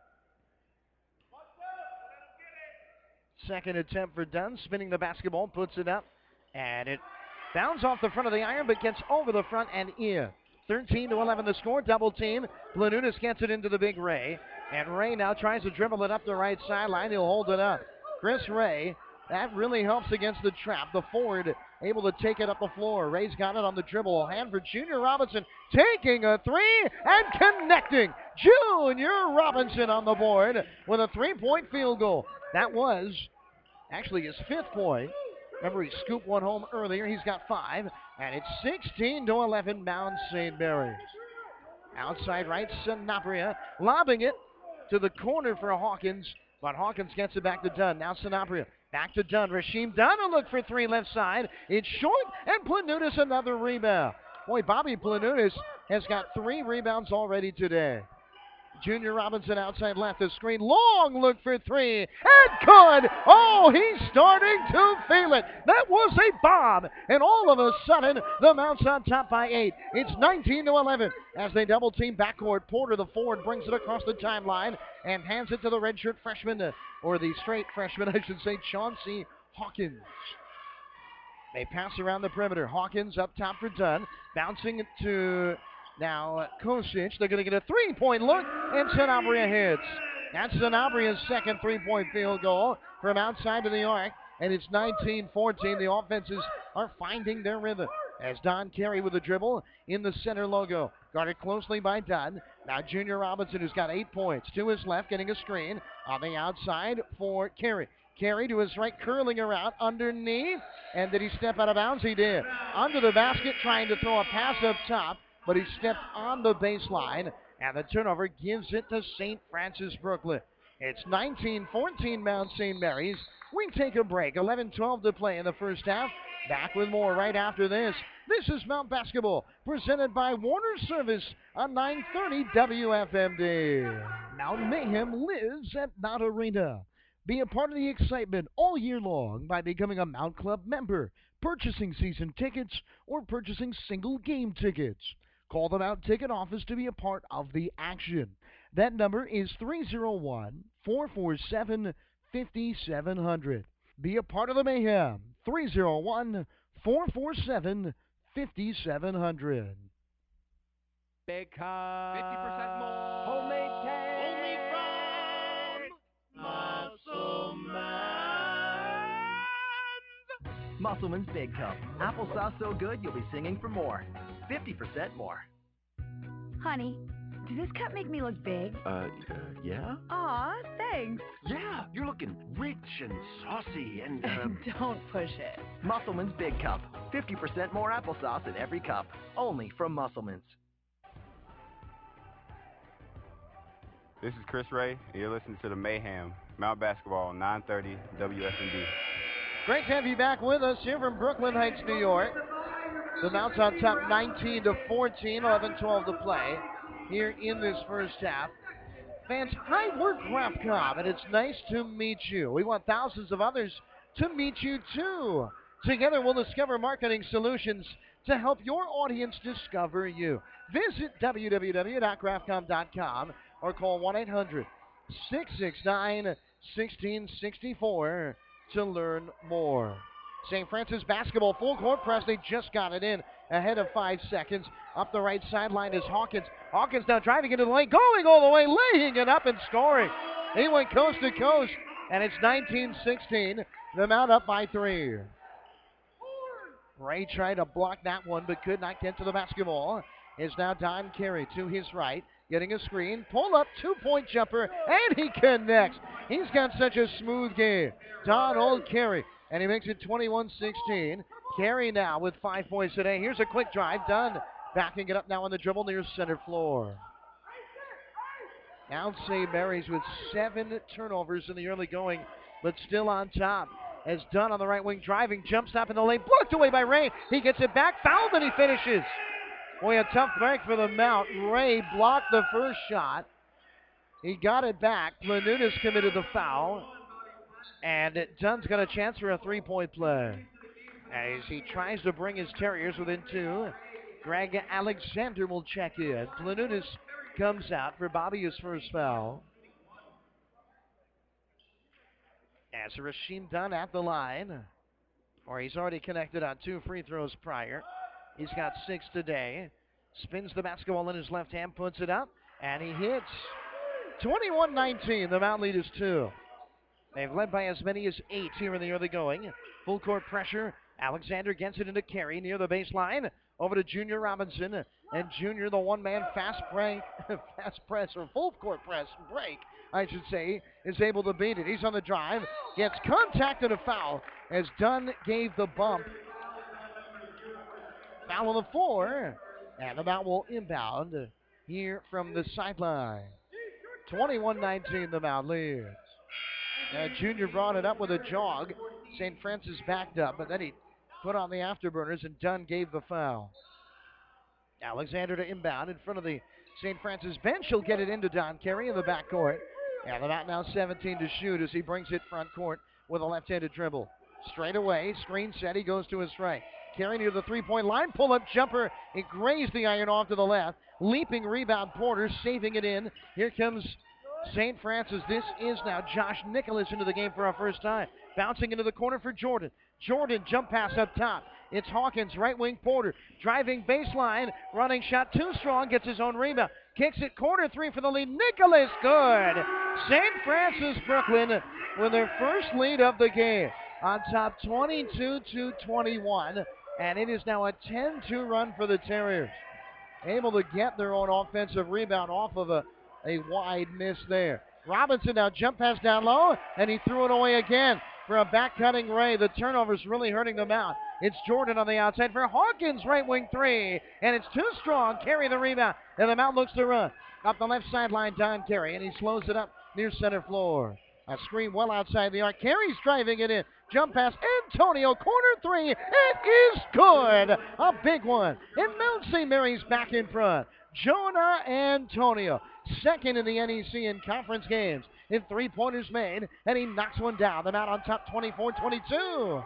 Second attempt for Dunn, spinning the basketball, puts it up, and it bounds off the front of the iron, but gets over the front and in. thirteen to eleven the score, double team. Planunas gets it into the big Ray, and Ray now tries to dribble it up the right sideline. He'll hold it up. Chris Ray, that really helps against the trap. The forward able to take it up the floor. Ray's got it on the dribble. Hand for Junior Robinson, taking a three and connecting. Junior Robinson on the board with a three-point field goal. That was actually his fifth point. Remember, he scooped one home earlier. He's got five, and it's sixteen to eleven, Mount Saint Mary's. Outside right, Sanabria lobbing it to the corner for Hawkins, but Hawkins gets it back to Dunn. Now Sanabria back to Dunn. Rasheem Dunn a look for three left side. It's short, and Planunas another rebound. Boy, Bobby Planunas has got three rebounds already today. Junior Robinson outside left, the screen, long look for three, and good! Oh, he's starting to feel it. That was a bomb, and all of a sudden, the Mounts on top by eight. It's nineteen to eleven as they double team backcourt. Porter, the forward, brings it across the timeline and hands it to the redshirt freshman, uh, or the straight freshman, I should say, Chauncey Hawkins. They pass around the perimeter. Hawkins up top for Dunn, bouncing it to... Now, uh, Kosic, they're going to get a three-point look, and Sanabria hits. That's Sanabria's second three-point field goal from outside of the arc, and it's nineteen fourteen. The offenses are finding their rhythm as Don Carey with a dribble in the center logo. Guarded closely by Dunn. Now Junior Robinson, who's got eight points. To his left, getting a screen on the outside for Carey. Carey to his right, curling around underneath, and did he step out of bounds? He did. Under the basket, trying to throw a pass up top, but he stepped on the baseline, and the turnover gives it to Saint Francis Brooklyn. It's nineteen fourteen, Mount Saint Mary's. We take a break. eleven twelve to play in the first half. Back with more right after this. This is Mount Basketball, presented by Warner Service on nine thirty W F M D. Mount Mayhem lives at Mount Arena. Be a part of the excitement all year long by becoming a Mount Club member, purchasing season tickets, or purchasing single game tickets. Call the Mount Ticket Office to be a part of the action. That number is three oh one, four four seven, five seven zero zero. Be a part of the mayhem. three oh one, four four seven, five seven zero zero. Because fifty percent more. Homemade tank. Only from Muscleman. Muscleman's Big Cup. Applesauce so good you'll be singing for more. fifty percent more. Honey, does this cup make me look big? Uh, uh, yeah? Aw, thanks. Yeah, you're looking rich and saucy and, um... Don't push it. Muscleman's Big Cup. fifty percent more applesauce in every cup. Only from Muscleman's. This is Chris Ray, and you're listening to the Mayhem, Mount Basketball, nine thirty W F M D. Great to have you back with us here from Brooklyn Heights, New York. The Mounts on top nineteen to fourteen, eleven twelve to play here in this first half. Fans, hi, we're GraphCom, and it's nice to meet you. We want thousands of others to meet you too. Together we'll discover marketing solutions to help your audience discover you. Visit w w w dot graphcom dot com or call one eight hundred, six six nine, one six six four to learn more. Saint Francis basketball, full court press. They just got it in ahead of five seconds. Up the right sideline is Hawkins. Hawkins now driving into the lane, going all the way, laying it up and scoring. He went coast to coast, and it's nineteen sixteen. The Mount up by three. Ray tried to block that one, but could not get to the basketball. Is now Don Carey to his right, getting a screen, pull up, two-point jumper, and he connects. He's got such a smooth game. Don Old Carey. And he makes it twenty-one sixteen. Carey now with five points today. Here's a quick drive. Dunn backing it up now on the dribble near center floor. Mount Saint Mary's with seven turnovers in the early going, but still on top. As Dunn on the right wing driving, jump stop in the lane, blocked away by Ray. He gets it back, fouled, and he finishes. Boy, a tough break for the Mount. Ray blocked the first shot. He got it back. Planutis committed the foul. And Dunn's got a chance for a three-point play. As he tries to bring his Terriers within two, Greg Alexander will check in. Planutis comes out for Bobby his first foul. As Rasheem Dunn at the line, or he's already connected on two free throws prior. He's got six today. Spins the basketball in his left hand, puts it up, and he hits. twenty-one nineteen, the Mount lead is two. They've led by as many as eight here in the early going. Full court pressure. Alexander gets it into Carey near the baseline. Over to Junior Robinson. And Junior, the one-man fast break, fast press, or full court press break, I should say, is able to beat it. He's on the drive. Gets contact and a foul as Dunn gave the bump. Foul on the floor. And the Mount will inbound here from the sideline. twenty-one nineteen, the Mount leads. And Junior brought it up with a jog. Saint Francis backed up, but then he put on the afterburners, and Dunn gave the foul. Alexander to inbound in front of the Saint Francis bench. He'll get it into Don Carey in the backcourt. And the Mount now seventeen to shoot as he brings it front court with a left-handed dribble. Straight away, screen set, he goes to his right. Carey near the three-point line, pull-up jumper. It grazed the iron off to the left. Leaping rebound, Porter saving it in. Here comes Saint Francis. This is now Josh Nicholas into the game for our first time. Bouncing into the corner for Jordan. Jordan, jump pass up top. It's Hawkins, right wing Porter. Driving baseline, running shot too strong, gets his own rebound. Kicks it, corner three for the lead. Nicholas, good. Saint Francis Brooklyn with their first lead of the game. On top twenty-two to twenty-one. And it is now a ten two run for the Terriers. Able to get their own offensive rebound off of a, a wide miss there. Robinson now jump pass down low, and he threw it away again for a back-cutting Ray. The turnover's really hurting them out. It's Jordan on the outside for Hawkins, right wing three, and it's too strong. Carey the rebound, and the Mount looks to run. Up the left sideline, Don Carey, and he slows it up near center floor. A screen well outside the arc. Carey's driving it in. Jump pass, Antonio, corner three. It is good. A big one. And Mount Saint Mary's back in front. Jonah Antonio, second in the N E C in conference games in three-pointers made, and he knocks one down. The Mount on top twenty-four twenty-two.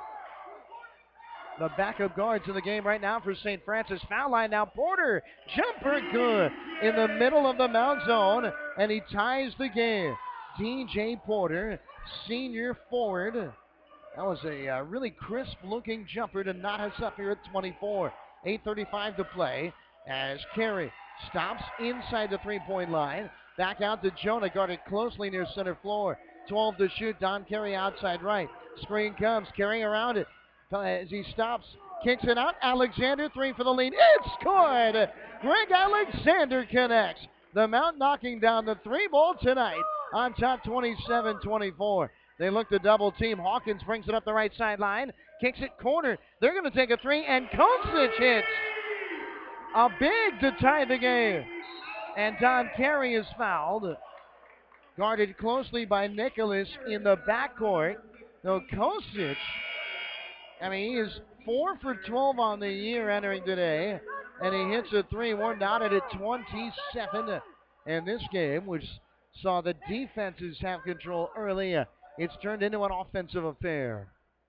The backup guards in the game right now for Saint Francis. Foul line now. Porter, jumper good in the middle of the Mount zone, and he ties the game. D J Porter, senior forward. That was a uh, really crisp-looking jumper to knot us up here at twenty-four. eight thirty-five to play as Carey stops inside the three-point line. Back out to Jonah, guarded closely near center floor. twelve to shoot. Don Carey outside right. Screen comes. Carey around it as he stops. Kicks it out. Alexander, three for the lead. It's good. Greg Alexander connects. The Mount knocking down the three ball tonight on top twenty-seven twenty-four. They look to double team. Hawkins brings it up the right sideline. Kicks it corner. They're going to take a three, and Kosic hits. A big to tie the game. And Don Carey is fouled. Guarded closely by Nicholas in the backcourt. No, Kosic, I mean, he is four for twelve on the year entering today. And he hits a three. We're knotted at twenty-seven. And this game, which saw the defenses have control early, uh, it's turned into an offensive affair.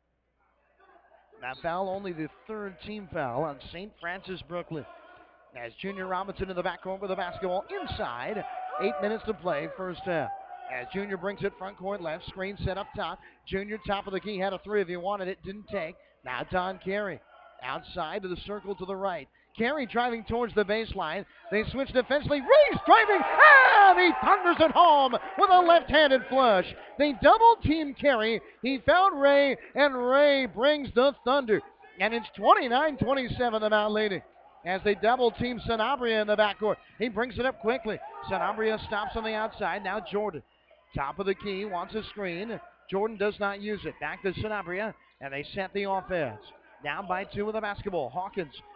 That foul, only the third team foul on Saint Francis Brooklyn. As Junior Robinson in the backcourt with the basketball inside. Eight minutes to play, first half. As Junior brings it front court left, screen set up top. Junior, top of the key, had a three if he wanted it, didn't take. Now Don Carey outside to the circle to the right. Carey driving towards the baseline. They switch defensively. Ray's driving, and he thunders it home with a left-handed flush. They double-team Carey. He found Ray, and Ray brings the thunder. And it's twenty-nine twenty-seven, the Mount leading. As they double-team Sanabria in the backcourt. He brings it up quickly. Sanabria stops on the outside. Now Jordan, top of the key, wants a screen. Jordan does not use it. Back to Sanabria, and they set the offense. Down by two with the basketball. Hawkins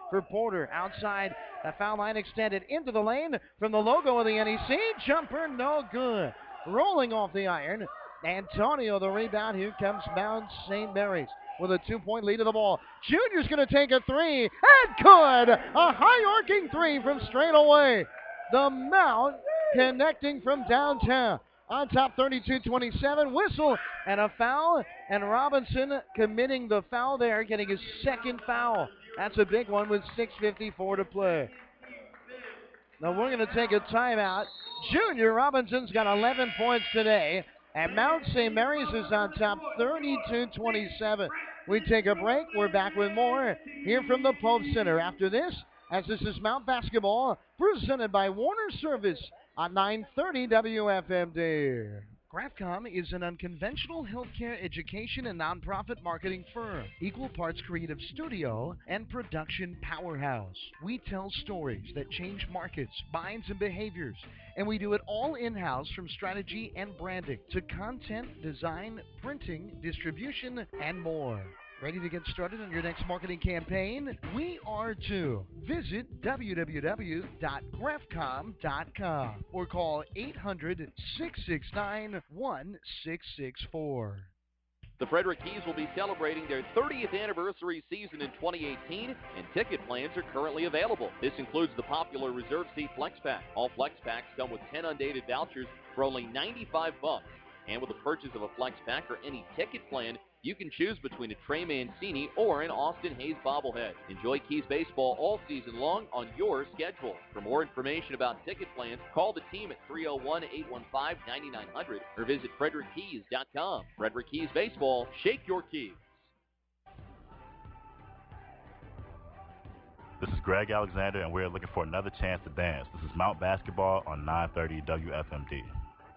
for Porter. Outside the foul line extended into the lane from the logo of the N E C. Jumper no good. Rolling off the iron. Antonio the rebound. Here comes Mount Saint Mary's with a two-point lead of the ball. Junior's going to take a three. And good. A high-arcing three from straight away. The Mount connecting from downtown. On top thirty-two twenty-seven. Whistle and a foul. And Robinson committing the foul there, getting his second foul. That's a big one with six fifty-four to play. Now we're going to take a timeout. Junior Robinson's got eleven points today. And Mount Saint Mary's is on top thirty-two twenty-seven. We take a break. We're back with more here from the Pope Center. After this, as this is Mount Basketball presented by Warner Service on nine thirty W F M D. GrafCom is an unconventional healthcare education and nonprofit marketing firm, equal parts creative studio and production powerhouse. We tell stories that change markets, minds, and behaviors, and we do it all in-house from strategy and branding to content, design, printing, distribution, and more. Ready to get started on your next marketing campaign? We are too. Visit w w w dot grafcom dot com or call eight hundred, six six nine, one six six four. The Frederick Keys will be celebrating their thirtieth anniversary season in twenty eighteen, and ticket plans are currently available. This includes the popular Reserve Seat Flex Pack. All Flex Packs come with ten undated vouchers for only ninety-five bucks. And with the purchase of a Flex Pack or any ticket plan, you can choose between a Trey Mancini or an Austin Hayes bobblehead. Enjoy Keys baseball all season long on your schedule. For more information about ticket plans, call the team at three oh one, eight one five, nine nine hundred or visit frederick keys dot com. Frederick Keys Baseball, shake your keys. This is Greg Alexander, and we're looking for another chance to dance. This is Mount Basketball on nine thirty W F M D.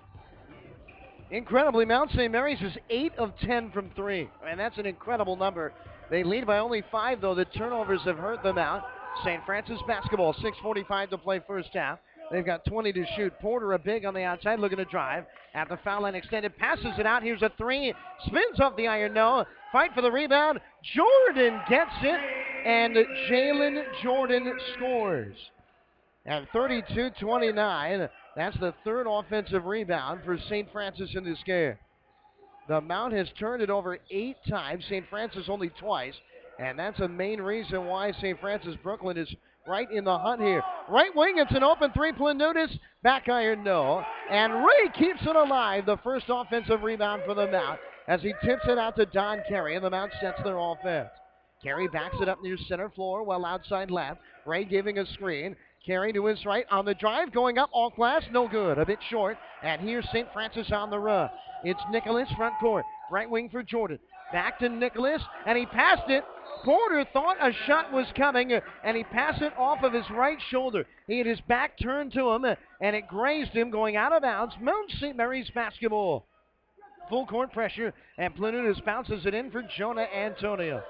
Incredibly, Mount Saint Mary's is eight of ten from three, and that's an incredible number. They lead by only five, though. The turnovers have hurt them out. Saint Francis basketball, six forty-five to play first half. They've got twenty to shoot. Porter a big on the outside, looking to drive. At the foul line extended, passes it out. Here's a three. Spins off the iron, no. Fight for the rebound. Jordan gets it, and Jalen Jordan scores. At thirty-two twenty-nine, that's the third offensive rebound for Saint Francis in this game. The Mount has turned it over eight times, Saint Francis only twice, and that's a main reason why Saint Francis Brooklyn is right in the hunt here. Right wing, it's an open three. Planutis, back iron, no. And Ray keeps it alive, the first offensive rebound for the Mount, as he tips it out to Don Carey, and the Mount sets their offense. Carey backs it up near center floor, well outside left. Ray giving a screen. Carey to his right on the drive, going up off glass, no good, a bit short. And here's Saint Francis on the run. It's Nicholas front court, right wing for Jordan. Back to Nicholas, and he passed it. Porter thought a shot was coming, and he passed it off of his right shoulder. He had his back turned to him, and it grazed him going out of bounds. Mount Saint Mary's basketball. Full court pressure, and Planutis bounces it in for Jonah Antonio.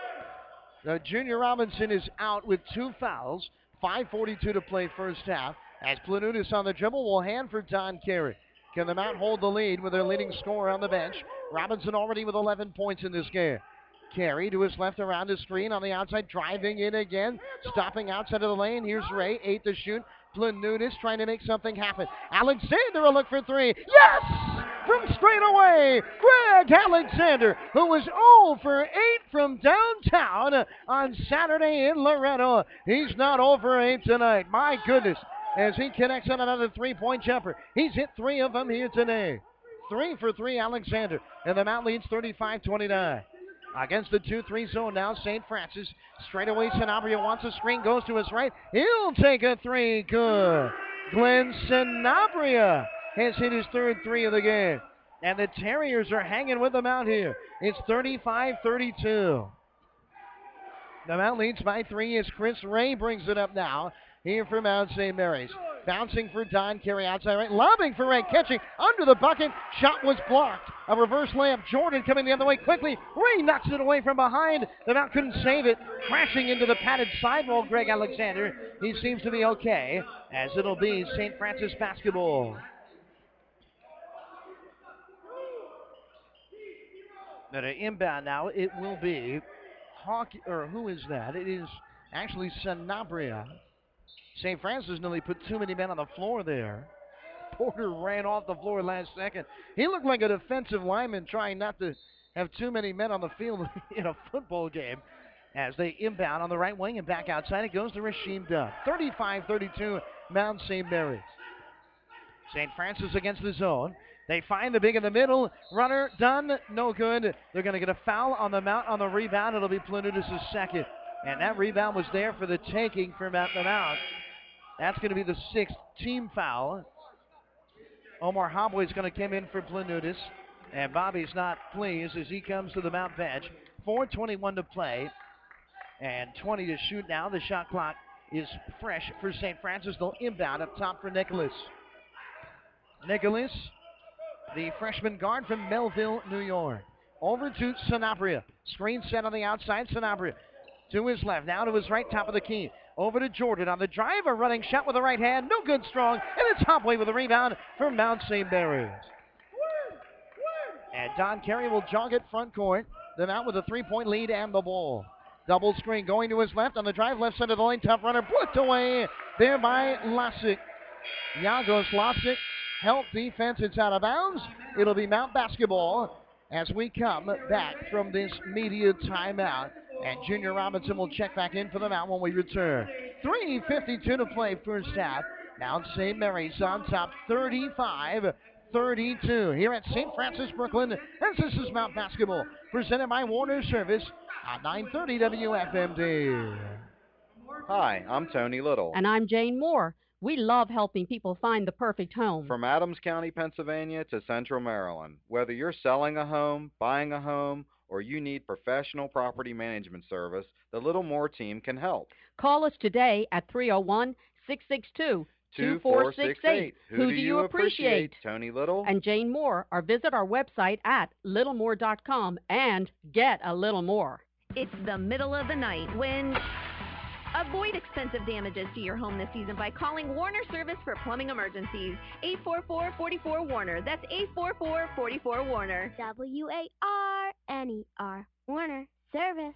Now, Junior Robinson is out with two fouls. five forty-two to play first half. As Planutis on the dribble will hand for Don Carey. Can the Mount hold the lead with their leading scorer on the bench? Robinson already with eleven points in this game. Carey to his left around the screen on the outside, driving in again. Stopping outside of the lane. Here's Ray, eight to shoot. Planutis trying to make something happen. Alexander a look for three. Yes! From straight away, Greg Alexander, who was zero for eight from downtown on Saturday in Loretto. He's not zero for eight tonight. My goodness, as he connects on another three-point jumper. He's hit three of them here today. Three for three, Alexander, and the Mount leads thirty-five twenty-nine. Against the two three zone now, Saint Francis. Straight away, Sanabria wants a screen, goes to his right. He'll take a three. Good. Glenn Sanabria has hit his third three of the game. And the Terriers are hanging with them out here. It's thirty-five thirty-two. The Mount leads by three as Chris Ray brings it up now here for Mount Saint Mary's. Bouncing for Don Carey outside right. Lobbing for Ray. Catching under the bucket. Shot was blocked. A reverse layup. Jordan coming the other way quickly. Ray knocks it away from behind. The Mount couldn't save it. Crashing into the padded sidewall, Greg Alexander. He seems to be okay, as it'll be Saint Francis basketball. Now to inbound now, it will be Hawk, or who is that? It is Actually, Sanabria. Saint Francis nearly put too many men on the floor there. Porter ran off the floor last second. He looked like a defensive lineman trying not to have too many men on the field in a football game. As they inbound on the right wing and back outside, it goes to Rasheem Dunn. thirty-five thirty-two, Mount Saint Mary's. Saint Francis against the zone. They find the big in the middle. Runner, Dunn, no good. They're going to get a foul on the Mount on the rebound. It'll be Planutis' second. And that rebound was there for the taking for Mount the Mount. That's going to be the sixth team foul. Omar Habwe is going to come in for Planutis. And Bobby's not pleased as he comes to the Mount bench. four twenty-one to play. And twenty to shoot now. The shot clock is fresh for Saint Francis. They'll inbound up top for Nicholas. Nicholas, the freshman guard from Melville, New York. Over to Sanabria. Screen set on the outside. Sanabria to his left. Now to his right, top of the key. Over to Jordan on the drive. A running shot with the right hand. No good, strong. And it's Hopway with a rebound for Mount Saint Mary's. And Don Carey will jog it front court. Then out with a three-point lead and the ball. Double screen going to his left on the drive. Left side of the lane. Tough runner. Blocked away there by Lasic. Yagos Lasic. Help defense. It's out of bounds. It'll be Mount basketball as we come back from this media timeout. And Junior Robinson will check back in for the Mount when we return. three fifty-two to play first half. Mount Saint Mary's on top thirty-five thirty-two here at Saint Francis, Brooklyn. And this is Mount basketball presented by Warner Service on nine thirty W F M D. Hi, I'm Tony Little. And I'm Jane Moore. We love helping people find the perfect home. From Adams County, Pennsylvania to Central Maryland. Whether you're selling a home, buying a home, or you need professional property management service, the Little Moore team can help. Call us today at three oh one, six six two, two four six eight. Who do you appreciate? Tony Little and Jane Moore, or visit our website at little more dot com and get a little more. It's the middle of the night when... Avoid expensive damages to your home this season by calling Warner Service for plumbing emergencies. eight four four, four four, Warner. That's eight four four, four four, Warner. W A R N E R. Warner Service.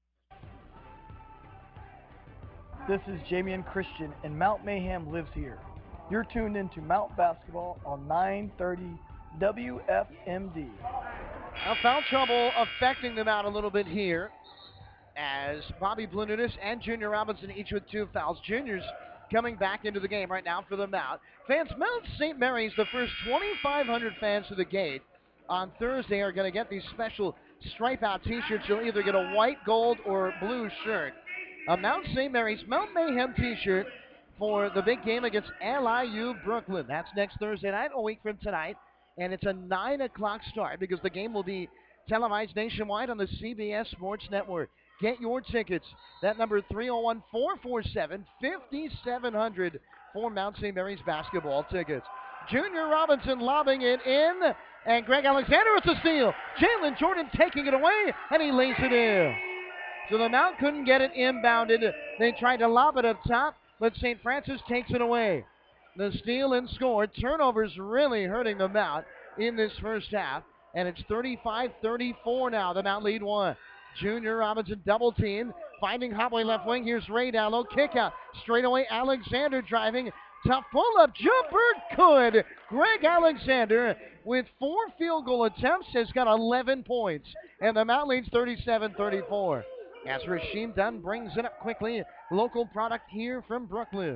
This is Jamian Christian, and Mount Mayhem lives here. You're tuned into Mount Basketball on nine thirty W F M D. Now, foul trouble affecting them out a little bit here, as Bobby Planutis and Junior Robinson each with two fouls. Junior's coming back into the game right now for the Mount. Fans, Mount Saint Mary's, the first twenty-five hundred fans to the gate on Thursday are going to get these special stripe-out T-shirts. You'll either get a white, gold, or blue shirt. A Mount Saint Mary's Mount Mayhem T-shirt for the big game against L I U Brooklyn. That's next Thursday night, a week from tonight. And it's a nine o'clock start because the game will be televised nationwide on the C B S Sports Network. Get your tickets. That number three oh one, four four seven, five seven zero zero for Mount Saint Mary's basketball tickets. Junior Robinson lobbing it in, and Greg Alexander with the steal. Jalen Jordan taking it away, and he lays it in. So the Mount couldn't get it inbounded. They tried to lob it up top, but Saint Francis takes it away. The steal and score. Turnovers really hurting the Mount in this first half, and it's thirty-five thirty-four now. The Mount lead one. Junior Robinson double team, finding Hopway left wing. Here's Ray down low, kick out, straight away Alexander driving, tough pull up, jumper, good. Greg Alexander with four field goal attempts has got eleven points, and the Mount leads thirty-seven thirty-four. As Rasheem Dunn brings it up quickly, local product here from Brooklyn.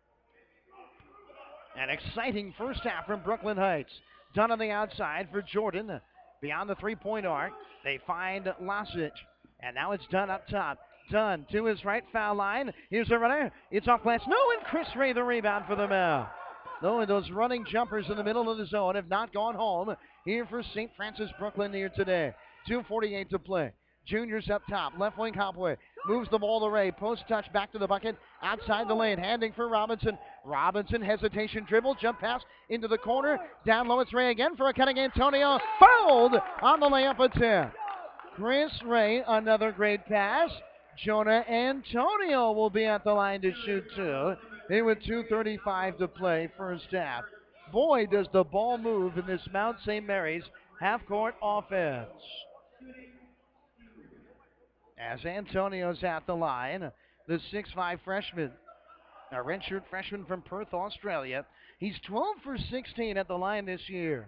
An exciting first half from Brooklyn Heights. Dunn on the outside for Jordan. Beyond the three-point arc, they find Lasic. And now it's Dunn up top. Dunn to his right foul line. Here's a runner. It's off glass. No, and Chris Ray the rebound for the Mount. No, and those running jumpers in the middle of the zone have not gone home here for Saint Francis Brooklyn here today. two forty-eight to play. Junior's up top. Left wing Hopway. Moves the ball to Ray. Post touch back to the bucket. Outside the lane. Handing for Robinson. Robinson hesitation dribble. Jump pass into the corner. Down low it's Ray again for a cutting Antonio. Fouled on the layup attempt. Chris Ray, another great pass. Jonah Antonio will be at the line to shoot two. Here with two thirty-five to play first half. Boy, does the ball move in this Mount Saint Mary's half-court offense. As Antonio's at the line, the six five freshman, a redshirt freshman from Perth, Australia. He's twelve for sixteen at the line this year.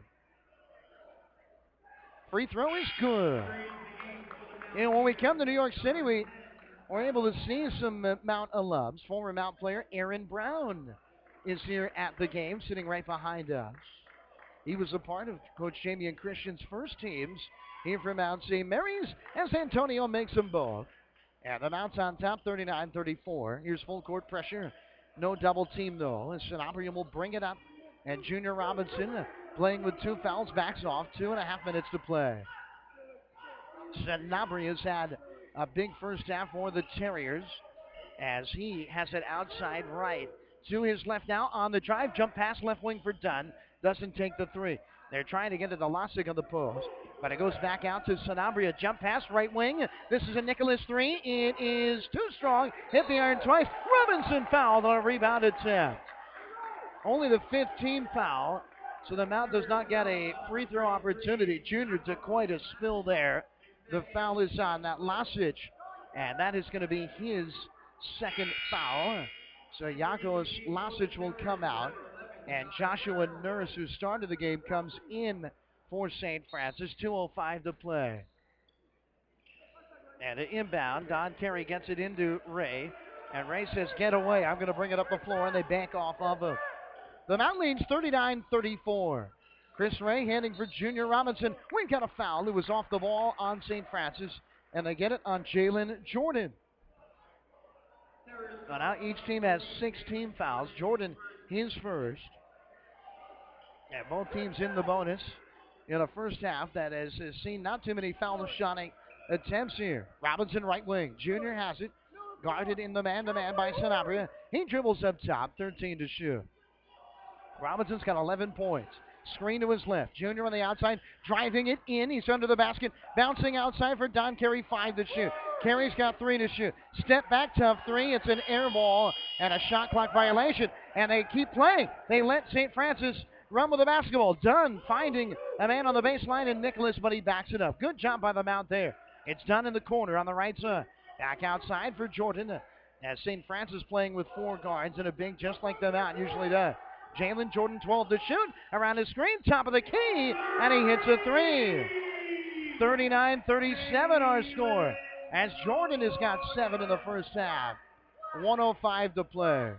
Free throw is good. And when we come to New York City, we were able to see some uh, Mount alums. Former Mount player Aaron Brown is here at the game, sitting right behind us. He was a part of Coach Jamie and Christian's first teams here from Mount Saint Mary's as Antonio makes them both. And the Mount's on top, thirty-nine thirty-four. Here's full court pressure. No double team, though. And Sanabria will bring it up. And Junior Robinson, uh, playing with two fouls, backs off. Two and a half minutes to play. Sanabria's had a big first half for the Terriers as he has it outside right. To his left now on the drive. Jump pass left wing for Dunn. Doesn't take the three. They're trying to get to the Lasik on the post. But it goes back out to Sanabria. Jump pass right wing. This is a Nicholas three. It is too strong. Hit the iron twice. Robinson fouled on a rebound attempt. Only the fifteenth foul. So the Mount does not get a free throw opportunity. Junior took quite a spill there. The foul is on that Lasic. And that is going to be his second foul. So Yakos Lasic will come out. And Joshua Nurse, who started the game, comes in for Saint Francis. two oh five to play. And an inbound. Don Terry gets it into Ray. And Ray says, get away. I'm going to bring it up the floor. And they back off of him. The Mount leads thirty-nine thirty-four. Chris Ray handing for Junior Robinson. We've got a foul. It was off the ball on Saint Francis. And they get it on Jalen Jordan. So now each team has sixteen fouls. Jordan, his first. And both teams in the bonus in a first half that has, has seen not too many foul shotting attempts here. Robinson right wing. Junior has it. Guarded in the man-to-man by Sanabria. He dribbles up top. thirteen to shoot. Robinson's got eleven points. Screen to his left. Junior on the outside. Driving it in. He's under the basket. Bouncing outside for Don Carey. Five to shoot. Carey's got three to shoot. Step back, tough three. It's an air ball and a shot clock violation. And they keep playing. They let Saint Francis run with the basketball. Dunn finding a man on the baseline and Nicholas, but he backs it up. Good job by the Mount there. It's Dunn in the corner on the right side. Back outside for Jordan as Saint Francis playing with four guards and a big just like the Mount usually does. Jalen Jordan, twelve to shoot. Around his screen, top of the key, and he hits a three. thirty-nine thirty-seven our score as Jordan has got seven in the first half. one oh five to play.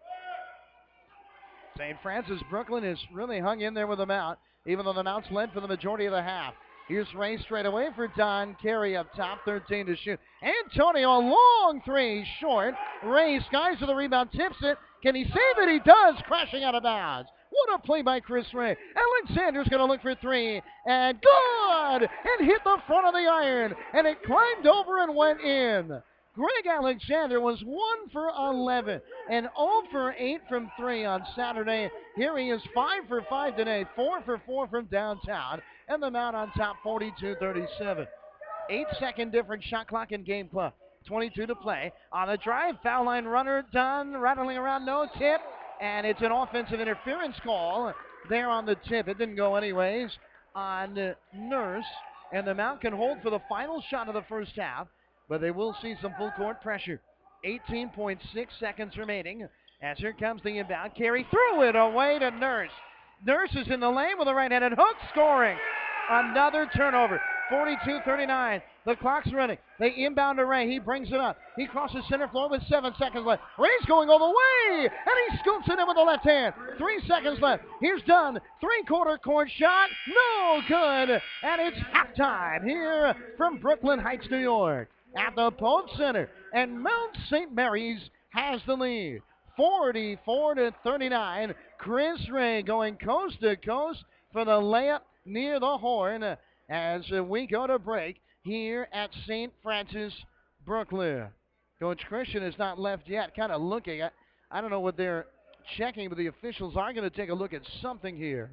Saint Francis Brooklyn has really hung in there with the Mount, even though the Mount's led for the majority of the half. Here's Ray straight away for Don Carey up top, thirteen to shoot. Antonio, a long three, short. Ray skies to the rebound, tips it. Can he save it? He does, crashing out of bounds. What a play by Chris Ray. Alexander's going to look for three, and good! And hit the front of the iron, and it climbed over and went in. Greg Alexander was one for eleven and zero for eight from three on Saturday. Here he is five for five today, four for four from downtown, and the Mount on top forty-two thirty-seven. Eight second difference shot clock and game clock. twenty-two to play. On the drive, foul line runner done, rattling around, no tip, and it's an offensive interference call there on the tip. It didn't go anyways on uh, Nurse, and the Mount can hold for the final shot of the first half. But they will see some full court pressure. eighteen point six seconds remaining. As here comes the inbound. Carey threw it away to Nurse. Nurse is in the lane with a right-handed hook, scoring. Another turnover. forty-two thirty-nine. The clock's running. They inbound to Ray. He brings it up. He crosses center floor with seven seconds left. Ray's going all the way, and he scoops it in with the left hand. Three seconds left. Here's Dunn. Three-quarter court shot. No good. And it's halftime here from Brooklyn Heights, New York, at the Pope Center, and Mount Saint Mary's has the lead, forty-four to thirty-nine. Chris Ray going coast to coast for the layup near the horn as we go to break here at Saint Francis Brooklyn. Coach Christian has not left yet, kind of looking. I, I don't know what they're checking, but the officials are going to take a look at something here.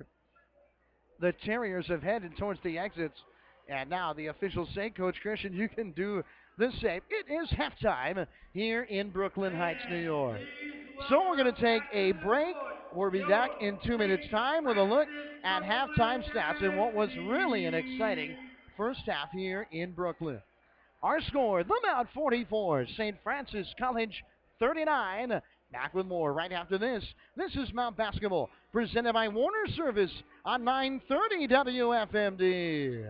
The Terriers have headed towards the exits, and now the officials say, Coach Christian, you can do the same. It is halftime here in Brooklyn Heights, New York. So we're going to take a break. We'll be back in two minutes' time with a look at halftime stats and what was really an exciting first half here in Brooklyn. Our score, the Mount forty-four, Saint Francis College thirty-nine. Back with more right after this. This is Mount Basketball, presented by Warner Service on nine thirty W F M D.